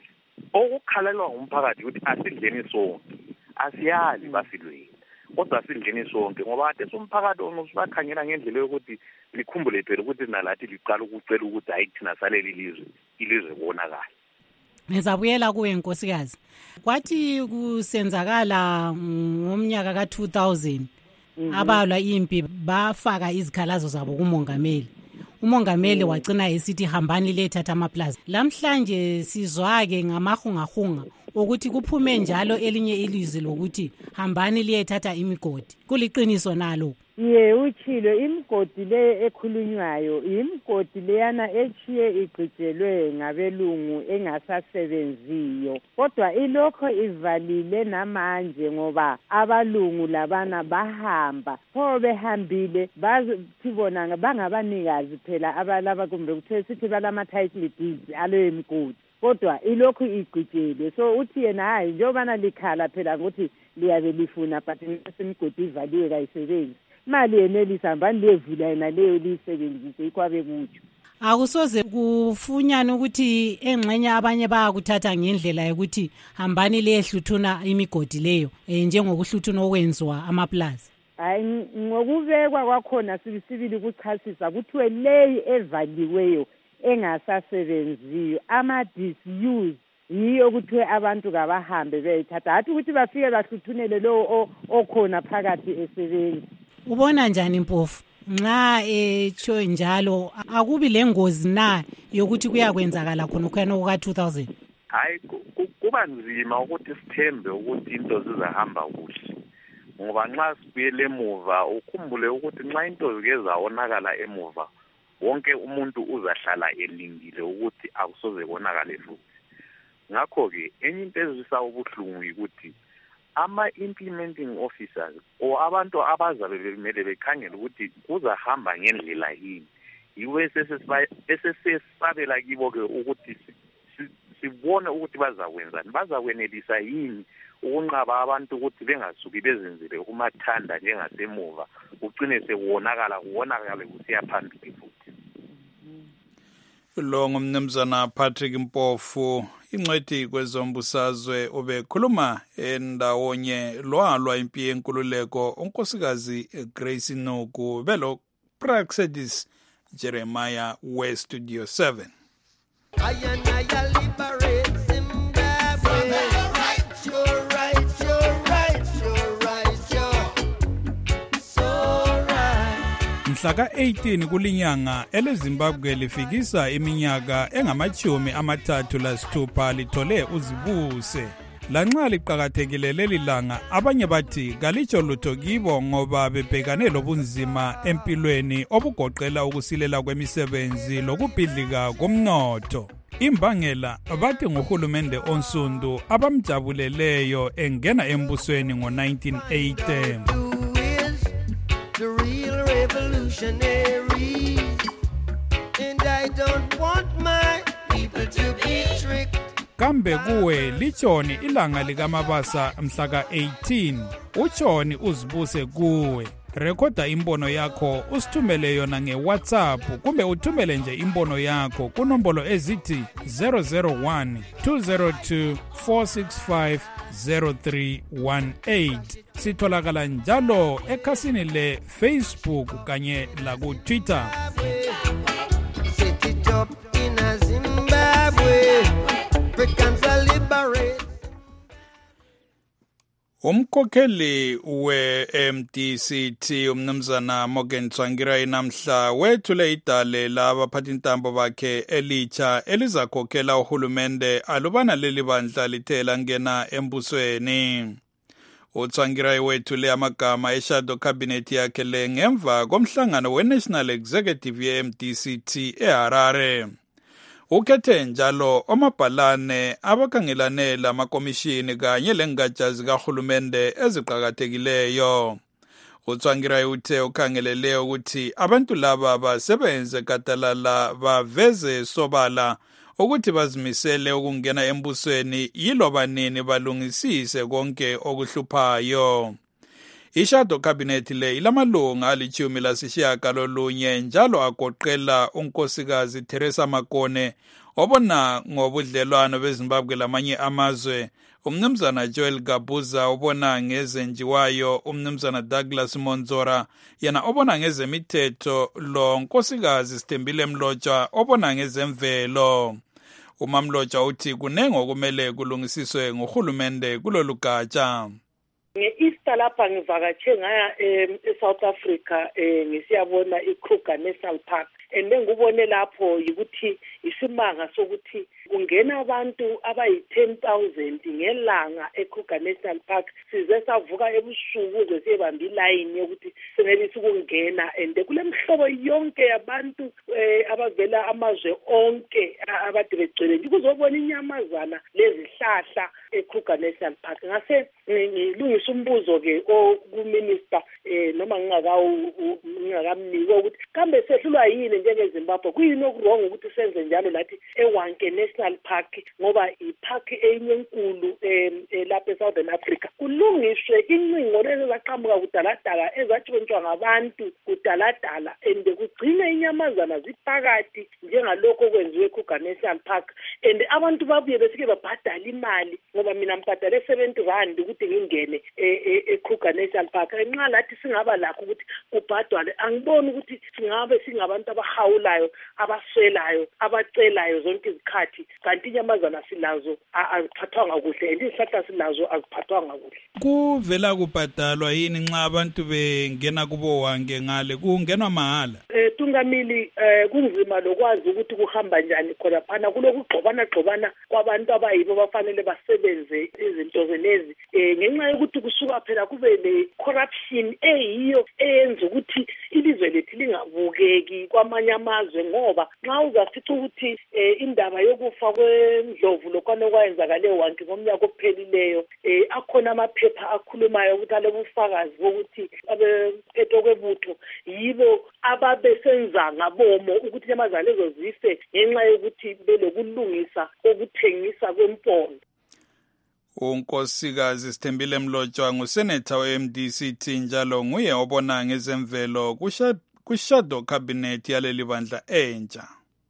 E: okukhalelwa umphakathi ukuthi asidleni sonke, asiyali basilweni, kodwa asidleni sonke ngoba kade somphakathi onusibakhangela ngendlela yokuthi likhumbule phela ukuthi nalathi liqala ukucela ukuthi hayi thina saleli ilizwe bonakala.
G: Ngizabuyela kuwe nkosikazi. Kwathi kusenzakala ngomnyaka ka-2000 abalwa impi bafaka izikhalazo zabo kumongameli. Umongameli wagcina esithi hambani lethatha amaplaza. Lamhlanje sizwake ngamahungahunga ukuthi kuphume njalo elinye ilizwi lokuthi hambani liyethatha imigodi. Kuliqiniso nalo.
D: Uchilo imigodi le ekhulunywayo imigodi leyana echiye igcijelwe ngabelungu engasasebenziyo, kodwa ilokho ivalile namanje ngoba abalungu labana bahamba pho behambile bazibona bangabanikazi phela abalaba kumbe kuthe sithi balama title deeds aleyo migodi, kodwa ilokhu igcijele. So uthi yena hayi njobana likhala phela ukuthi liyabe lifuna but imigodi ivaliwe kayisebenzi, mali yenelisa hambani liyevula yena leyo liyisebenzise ikwabe kutsho.
G: Akusoze kufunyana ukuthi engxenye abanye bayakuthatha ngendlela yokuthi hambani liyehluthuna imigodi leyo njengokuhluthuna okwenziwa amaplaza.
D: Hayi ngokubekwa kwakhona sibisibili ukuchasisa kuthiwe leyi evaliweyo engasasebenziyo ama-disuse yiyo kuthiwe abantu kabahambe beyithatha, hathi ukuthi bafike bahluthunele lowo okhona phakathi esebenzi.
G: Ubona njani Mpofu nxa etsho njalo akubi lengozi na yokuthi kuyakwenzakala khona khona oka-2000?
E: Hayi kuba nzima ukuthi sithembe ukuthi into zizahamba kuhle ngoba nxa sibuyele emuva ukhumbule ukuthi nxa into zike zawonakala emuva wonke umuntu uzahlala elindile ukuthi akusoze konakale futhi. Ngakho-ke enye into ezisa ubuhlungu ukuthi ama-implementing officers or abantu abazabe bemele bekhangela ukuthi kuzahamba ngendlela yini yiwo esesesabela kibo-ke ukuthi sibone ukuthi bazakwenzani, bazakwenelisa yini ukunqaba abantu ukuthi bengasuki bezenzele ukumathanda njengasemuva ugcine sekuwonakale kusiya phambili futhi.
H: Lo ngumnumzana Patrick Mpofu, ingcwethi kwezombusazwe ubekhuluma endawonye lwalwa impi yenkululeko unkosikazi Grace Noku belo Praxedis Jeremiah West Studio 7. Mhlaka 18 kulinyanga eleZimbabwe lifikisa iminyaka engama-36 lithole uzibuse. Lanxa liqhakathekile leli langa abanye bathi kalitsho lutho kibo ngoba bebhekane lobunzima empilweni obugoqela ukusilela kwemisebenzi lokubhidlika komnotho. Imbangela bathi nguhulumende onsundu abamjabuleleyo engena embusweni ngo-1980.
Q: The real revolutionary, and I don't want my people to be tricked.
H: Kambe kuwe lichoni ilanga likamabasa mhlaka 18 uchoni uzibuse kuwe. Rekhoda imbono yakho usithumele yona ngeWhatsApp kumbe uthumele nje imbono yakho kunombolo ezithi 001 202 465 0318. Sitholakala njalo ekhasini le Facebook kanye la ku Twitter.
Q: Set it up in a Zimbabwe. Africans are liberate.
H: Umkhokheli we-MDCT umnumzana Morgan Tsvangirai namhla wethule idale labaphathintambo bakhe elitsha elizakhokhela uhulumende alubana leli bandla lithe langena embusweni. uTsvangirai wethule amagama eShadow Cabinet yakhe le ngemva komhlangano weNational Executive ye-MDCT eHarare. Ukhethe njalo omabhalane abakhangelane lamakomishini kanye lengatsha zikahulumende eziqakathekileyo. uTsvangirai uthe ukhangelele ukuthi abantu laba basebenze gadalala baveze sobala ukuthi bazimisele ukungena embusweni yiloba nini balungisise konke okuhluphayo. iShadow Cabinet le ilamalunga ali-18 njalo agoqela unkosikazi Teresa Makone obona ngobudlelwano beZimbabwe lamanye amazwe, umnumzana Joel Gabuza obona ngezenjiwayo, umnumzana Douglas Monzora yena obona ngezemithetho, lo nkosikazi Sithembile Mlotshwa obona ngezemvelo. uMamlotshwa uthi kunenge okumele kulungisiswe ngohulumende kulolu gatsha.
O: Nge-Easter lapha ngivakatshe ngaya eSouth Africa ngisiyabona iKruger National Park and ngubone lapho yikuthi isimanga sokuthi kungena abantu abayi-10,000 ngelanga eKruger National Park. Size savuka ebusuku ukuze siyebamba ilayini yokuthi senelise ukungena and kulemhlobo yonke yabantu abavela amazwe onke abade begcwele ukuzobona inyamazana lezihlahla eKruger National Park. Ngase ngilungisa umbuzo ke kuminister noma ngingakamnika ukuthi kambe sehlulwa yini njengeZimbabwe, kuyini okurong ukuthi senze njalo lathi eWanke National Park ngoba ipark enye enkulu lapha eSouthern Africa kulungiswe incingo lezi zaqhamuka kudaladala ezatshontshwa ngabantu kudaladala and kugcine inyamazana ziphakathi njengalokho okwenziwe eKruger National Park and abantu babuye besike babhadala imali ngoba mina ngibhadale 70 rand ukuthi ngingene eKruger National Park. Nxa lathi singaba lakho ukuthi kubhadwane, angiboni ukuthi singabe singabantu abahawulayo, abaswelayo, abacelayo zonke izikhathi, kanti inyamazana silazo aziphathwanga kuhle and izihlahla silazo aziphathwanga kuhle.
H: Kuvela kubhadalwa yini nxa abantu bengena kubo Wanke ngale kungenwa mahala?
O: Tungamili kunzima lokwazi ukuthi kuhamba njani khona phana kulokugxobana kwabantu abayibo bafanele basebenze izinto zenezi ngenxa yokuthi kusuka phela kube le corruption eyiyo eyenza ukuthi ilizwe lethu lingabukeki kwamanye amazwe, ngoba nxa uzafica ukuthi indaba yokufa kwendlovu lokwane kwayenzakale eWanke ngomnyaka ophelileyo akhona amaphepha akhulumayo ukuthi alobufakazi bokuthi abephethe kwebutho yibo ababesenza ngabomo ukuthi inyamazana lezo zife ngenxa yokuthi belokulungisa kokuthengisa kwempondo.
H: unkosikazi Sithembile Mlotshwa ngusenetha we-MDCT njalo nguye obona ngezemvelo kuShadow Cabinet yaleli bandla entsha.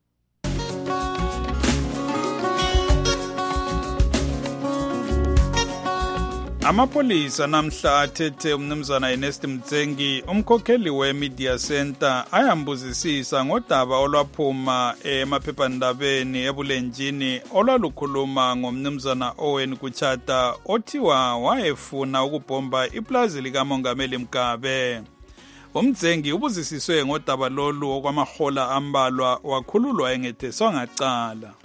H: Amapolisa namhla athethe umnumzana Ernest Mtsengi, umkhokheli we-Media Center, ayambuzisisa ngodaba olwaphuma emaphephandabeni ebulenjini olwalukhuluma ngomnumzana Owen Kuchata othiwa wayefuna ukubhomba iplazi likamongameli Mugabe. uMtsengi ubuzisiswe ngodaba lolu okwamahola ambalwa wakhululwa engetheswa ngacala.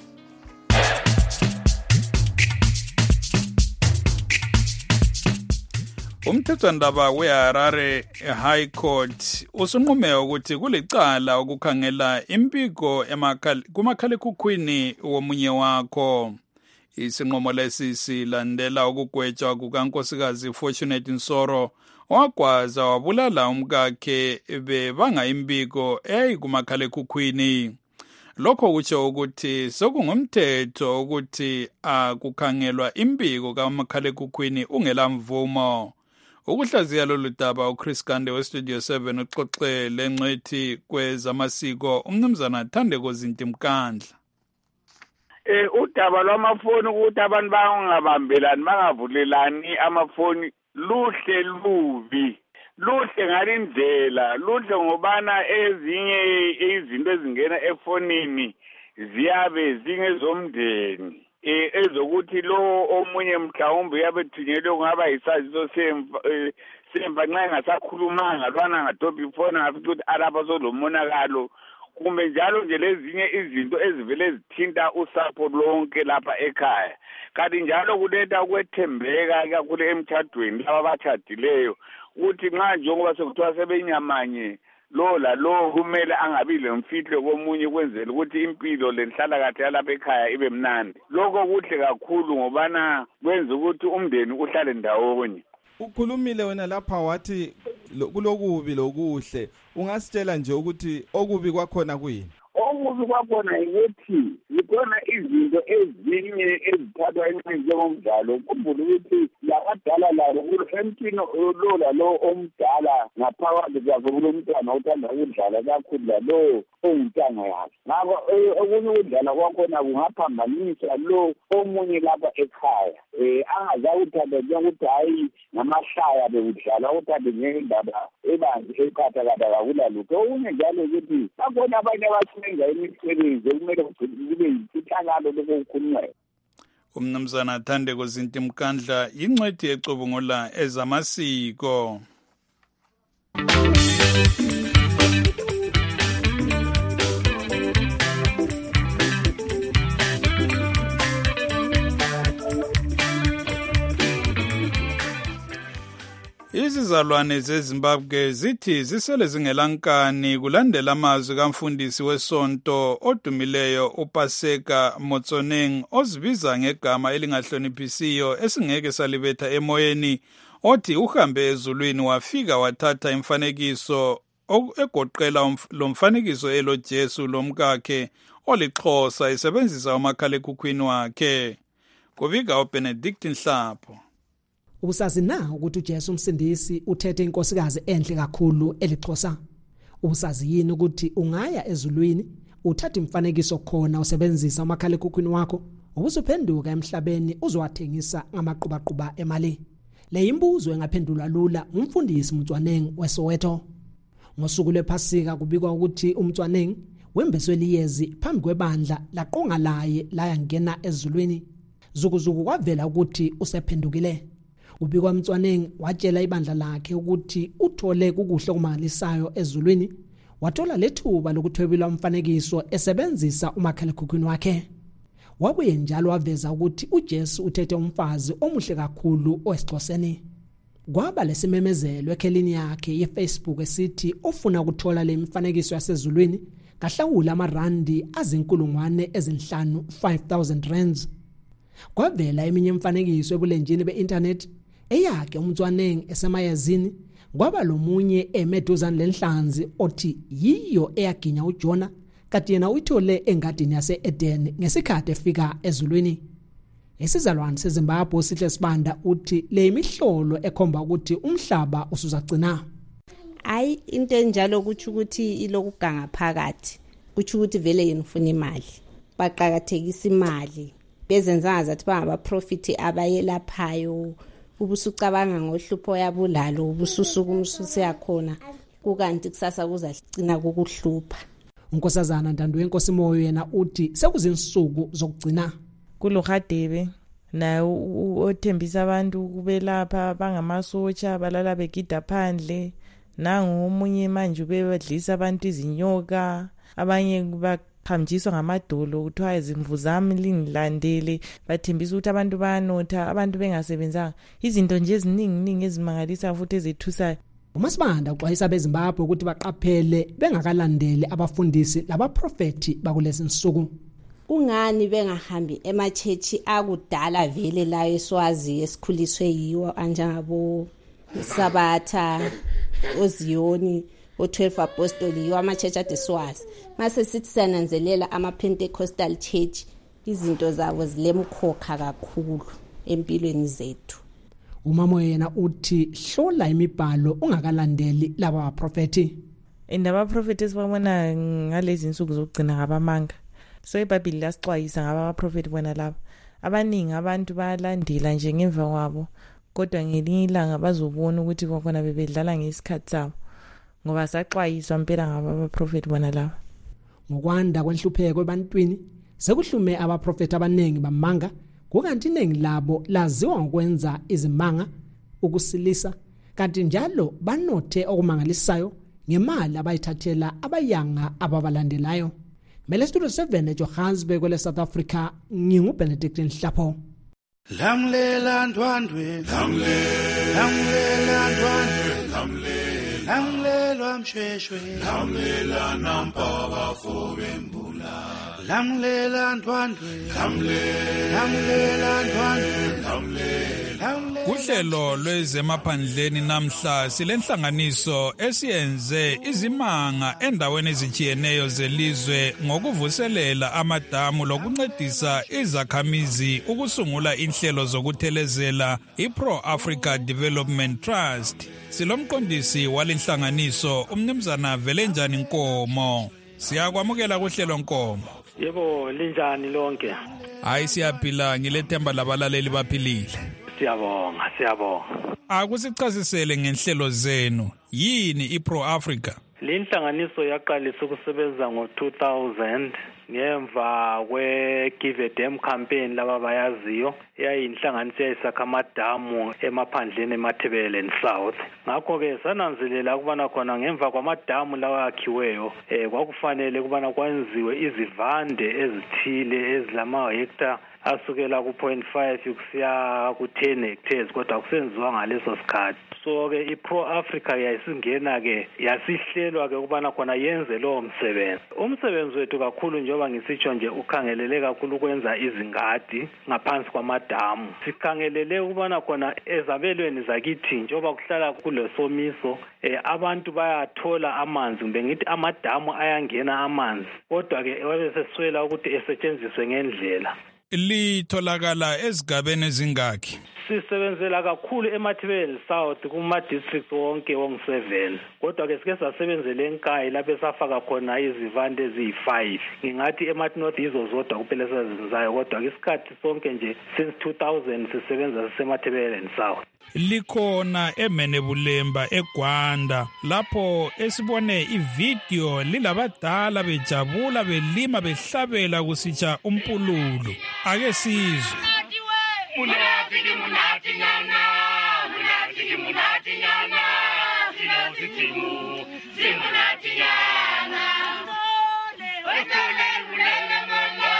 H: Umthethwandaba weHarare High Court usunqume ukuthi kulicala ukukhangela impiko kumakhalekhukhwini womunye wakho. Isinqumo lesi silandela ukugwetshwa kukankosikazi Fortunate Nsoro owagwaza wabulala umkakhe bebanga impiko kumakhalekhukhwini. Lokho kutsho ukuthi sokungumthetho ukuthi akukhangelwa impiko kamakhalekhukhwini ungela mvumo. Ukuhlaziya lolu daba uChris Gande weStudio 7 uxoxe lengcwethi kwezamasiko umnumzana Thandeko Zintimkandla.
P: Udaba lwamafoni ukuthi abantu bangabambelani bangavulelani amafoni luhle lubi. Luhle ngalindlela, luhle ngobana ezinye izinto ezingena efonini ziyabe zingezomndeni. Ezokuthi lo omunye mhlawumbe yabethunyelwe kungaba isaziso semva nxa engasakhulumanga lwana ngadobha ifoni ngafika ukuthi alapha solomonakalo kumbe njalo nje lezinye izinto ezivele zithinta usapho lonke lapha ekhaya. Kanti njalo kuletha ukwethembeka kakhulu emtshadweni laba abatshadileyo ukuthi nxa njengoba sekuthiwa sebenyamanye lo lalo kumele angabi lemfihlo komunye kwenzela ukuthi impilo lenhlalakahle yalapha ekhaya ibe mnandi. Lokho kuhle kakhulu ngobana kwenza ukuthi umndeni uhlale ndawonye.
Y: Ukhulumile wena lapha wathi kulokubi lokuhle, ungasitshela nje ukuthi okubi kwakhona kuyini?
P: Okubi kwakhona ukuthi zikhona izinto ezinye ezithathwa njengomdlalo. Ukhumbule ukuthi labadala labo emntwini lo omdala ngaphakathi kwakhe kulomntwana othanda ukudlala kakhulu lalo ongumntwana yakhe. Ngakho okunye ukudlala kwakhona kungaphambanisa lo omunye lapha ekhaya. Angazawuthanda njengokuthi hayi ngamahlaya bekudlala uthathe ngendaba ebanzi ekhathakatha kakulalutho. Okunye njalo ukuthi bakhona abanye abasebenza imisebenzi okumele kube yisithakalo lokukhulunywa.
H: Umnumzana Thandeko Zinti Mkandla ingcwethi ecubungula ezamasiko. Izizalwane zeZimbabwe zithi zisele zingelankani kulandela amazwi kamfundisi wesonto odumileyo uPaseka Motsoneng ozibiza ngegama elingahloniphisiyo esingeke salibetha emoyeni, othi uhambe ezulwini wafika wathatha imfanekiso egoqela lo mfanekiso elo Jesu lomkakhe olixhosa esebenzisa umakhalekhukhwini wakhe. Kubika uBenedict Nhlapho.
C: Usazi na ukuthi uJesu umsindisi uthethe inkosikazi enhle kakhulu elixhosa? Usazi yini ukuthi ungaya ezulwini uthatha imfanekiso khona usebenzisa umakhalekhukhwini wakho ubusuphenduka emhlabeni uzowathengisa ngamaqubaqhuba emali? Le imbuzo engaphendulwa lula umfundisi Motsoneng weSoweto. Ngosuku lwePhasika kubikwa ukuthi uMotsoneng wembeswe liyezi phambi kwebandla laqonga laye layangena ezulwini. Zukuzuku kwavela ukuthi usephendukile. Ubikwa Motsoneng watshela ibandla lakhe ukuthi uthole kukuhle okumangalisayo ezulwini, wathola lethuba lokuthwebela umfanekiso esebenzisa umakhalekhukhwini wakhe. Wabuye njalo waveza ukuthi uJesu uthethe umfazi omuhle kakhulu oesixhoseni. Kwaba lesimemezelo ekhelini yakhe yeFacebook esithi ofuna ukuthola le mfanekiso yasezulwini kahlawula amarandi azinkulungwane ezinhlanu 5,000 rands. Kwavela eminye imfanekiso ebulenjini be-internet eyakhe uMotsoneng esemayezini, kwaba lomunye emeduzane lenhlanzi othi yiyo eyaginya uJona kanti yena uyithole engadini yase-Eden ngesikhathi efika ezulwini. Isizalwane seZimbabwe sihle Sibanda uthi le imihlolo ekhomba ukuthi umhlaba usuzacina.
I: Hayi into enjalo kuthi ukuthi ilokuganga phakathi, kuthi ukuthi vele yena ufuna imali, baqhakathekisa imali, bezenza ngathi bangabaprofiti abayelaphayo. Ubusucabanga ngohlupho yabulalo ubususuku umsusi yakhona kukanti kusasa kuzagcina kukuhlupha.
C: Unkosazana Ntando yenkosi Moyo yena uthi sekuzinsuku zokugcina.
R: Kulohadebe na othembisa abantu ukubelapha bangamasotsha balala begida phandle, nangu omunye manje ubedlisa abantu izinyoka, abanye baqhamjiswa ngamadolo kuthiwa izimvu zami lingilandele, bathembisa ukuthi abantu bayanotha, abantu bengasebenzanga, izinto nje eziningi ezimangalisa futhi ezethusayo.
C: uMasibanda uxwayisa beZimbabwe ukuthi baqaphele bengakalandeli abafundisi labaprofeti bakulezi insuku.
I: Kungani bengahambi emachechi akudala vele layo eswazi esikhuliswe yiwo anjengabo Sabatha, oZiyoni, o12 apostoli yiwo amachechi adeswazi. Mase sithi sananzelela ama-Pentecostal church izinto zabo zilemkhokha kakhulu empilweni zethu.
C: Umama yena uthi hlola imibhalo ungakalandeli laba baprofeti.
R: Abaprofeti esibabona ngalezi insuku zokugcina ngabamanga. So iBhayibheli lasixwayisa ngabaprofeti bona laba. Abaningi abantu bayalandela nje ngemva kwabo, kodwa ngelinye ilanga bazobona ukuthi kwakhona bebedlala ngesikhathi sabo. Ngoba saxwayiswa impela ngabaprofeti bona laba.
C: Ngokwanda kwenhlupheko ebantwini sekuhlume abaprofeti abaningi bamanga, kukanti iningi labo laziwa ngokwenza izimanga, ukusilisa, kanti njalo banothe okumangalisayo ngemali abayithathela abayanga ababalandelayo. Mele Studio 7 eJohannesburg kwele South Africa, nginguBenedict Nhlapho.
A: Lamlela ndwandwe, lamlela ndwandwe, lamlelwa mshweshwe, lamlela nampaba fobembula, lamlela ndwandwe, lamlela ndwandwe.
H: Kuhlelo lwezemaphandleni namhla silenhlanganiso esiyenze izimanga endaweni ezitshiyeneyo zelizwe ngokuvuselela amadamu lokuncedisa izakhamizi ukusungula inhlelo zokuthelezela iPro Africa Development Trust. Silomqondisi walenhlanganiso umnumzana Velenjani Nkomo. Siyakwamukela kuhlelo Nkomo.
K: Yebo, linjani lonke?
H: Hayi siyaphila, ngilethemba labalaleli baphilile.
K: Siyabonga.
H: Akusichasisele ngenhlelo zenu. Yini iPro Africa?
K: Linhlanganiso yaqalisa ukusebenza ngo-2000 ngemva kwe-Give a Dam campaign laba bayaziyo. Yayinhlanganiso eyayisakha amadamu emaphandleni eMathebele South. Ngakho-ke sananzelela ukubana khona ngemva kwamadamu lawa akhiweyo kwakufanele ukubana kwenziwe izivande ezithile ezilama-hectare asukela ku-0.5 kusiya ku-10 hectares kodwa kusenziwa ngaleso sikhathi. So-ke iPro Africa yayisingena-ke yasihlelwa-ke ukubana khona yenze lowo msebenzi. Umsebenzi wethu kakhulu njengoba ngisitsho nje ukhangelele kakhulu ukwenza izingadi ngaphansi kwamadamu. Sikhangelele ukubana khona ezabelweni zakithi njengoba kuhlala kulesomiso abantu bayathola amanzi kumbe ngithi amadamu ayangena amanzi kodwa-ke wabeseswela ukuthi esetshenziswe ngendlela.
H: Litholakala ezigabeni ezingaki?
K: Sisebenzela kakhulu eMathebele South kuma-district wonke ongu-7 kodwa-ke sike sasebenzela eNkayi lapho esafaka khona izivande eziyi-5. Ngingathi eMathi-North yizo zodwa kuphela esazenzayo kodwa-ke isikhathi sonke nje since 2000 sisebenza sisemathebele South.
H: Likhona eMenebulemba eGwanda lapho esibone ivideo lilabadala bejabula belima behlabela kusitsha umpululo. Ake sizwe. Munati nyana silo simunati nyana wesele mulele mona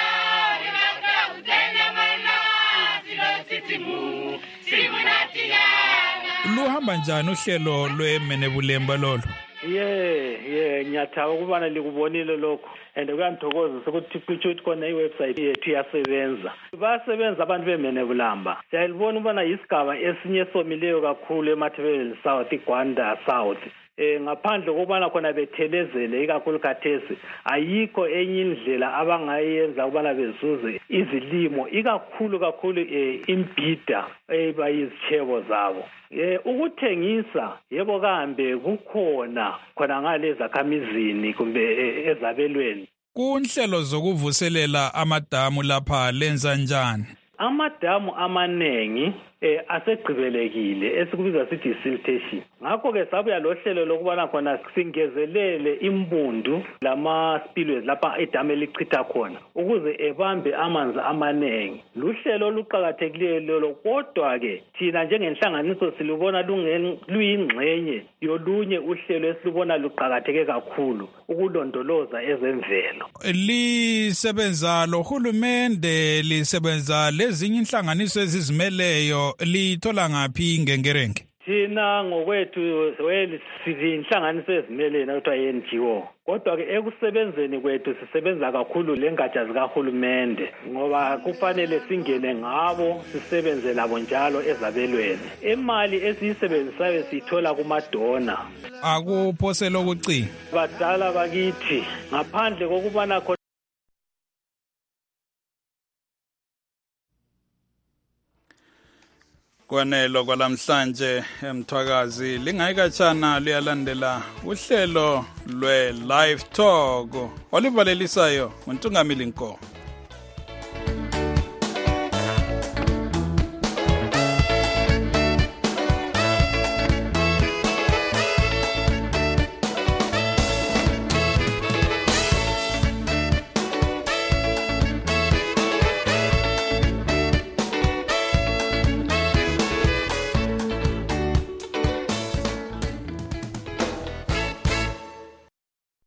H: silo simunati nyana. Luhamba njani uhlelo lweMenebulemba lolo?
K: Ngiyathaba ukubana likubonile lokho and kuyangithokozisa ukuthi kutsho ukuthi khona iwebsite yethu iyasebenza. Basebenza abantu beMenebulamba. Siyalibona ubana yisigaba esinye somileyo kakhulu eMathebele South, iGwanda South. Ngaphandle kokubana khona bethelezele ikakhulu khathesi ayikho enye indlela abangayenza ukubana bezuze izilimo ikakhulu imbida ebayizitshebo zabo. Ukuthengisa yebo kambe kukhona khona ngale zakhamizini kumbe ezabelweni.
H: Kunhlelo zokuvuselela amadamu lapha lenza njani?
K: Amadamu amanengi asegqibelekile esikubiza sithi siltation. Ngakho-ke sabuya lohlelo lokubana khona singezelele imbundu lama-spillways lapha idamu elichitha khona ukuze ebambe amanzi amanengi. Luhlelo oluqakathekileyo lolo kodwa-ke thina njengenhlanganiso silubona luyingxenye yolunye uhlelo esilubona luqakatheke kakhulu ukulondoloza ezemvelo.
H: Lisebenza lohulumende, lisebenza lezinye inhlanganiso ezizimeleyo, lithola ngaphi ngengerenge?
K: Thina ngokwethu sizinhlanganiso ezimelene okuthiwa yi-NGO kodwa-ke ekusebenzeni kwethu sisebenza kakhulu lengatsha zikahulumende ngoba kufanele singene ngabo sisebenze labo njalo ezabelweni. Imali esiyisebenzisayo siyithola kumadona.
H: Akuphosela ukucinga
K: badala bakithi ngaphandle kokubana
H: kwanelo kwalamhlanje emthwakazi lingayikatshana liyalandela uhlelo lwe-Live Talk olivalelisayo uNtungamili Nkomo.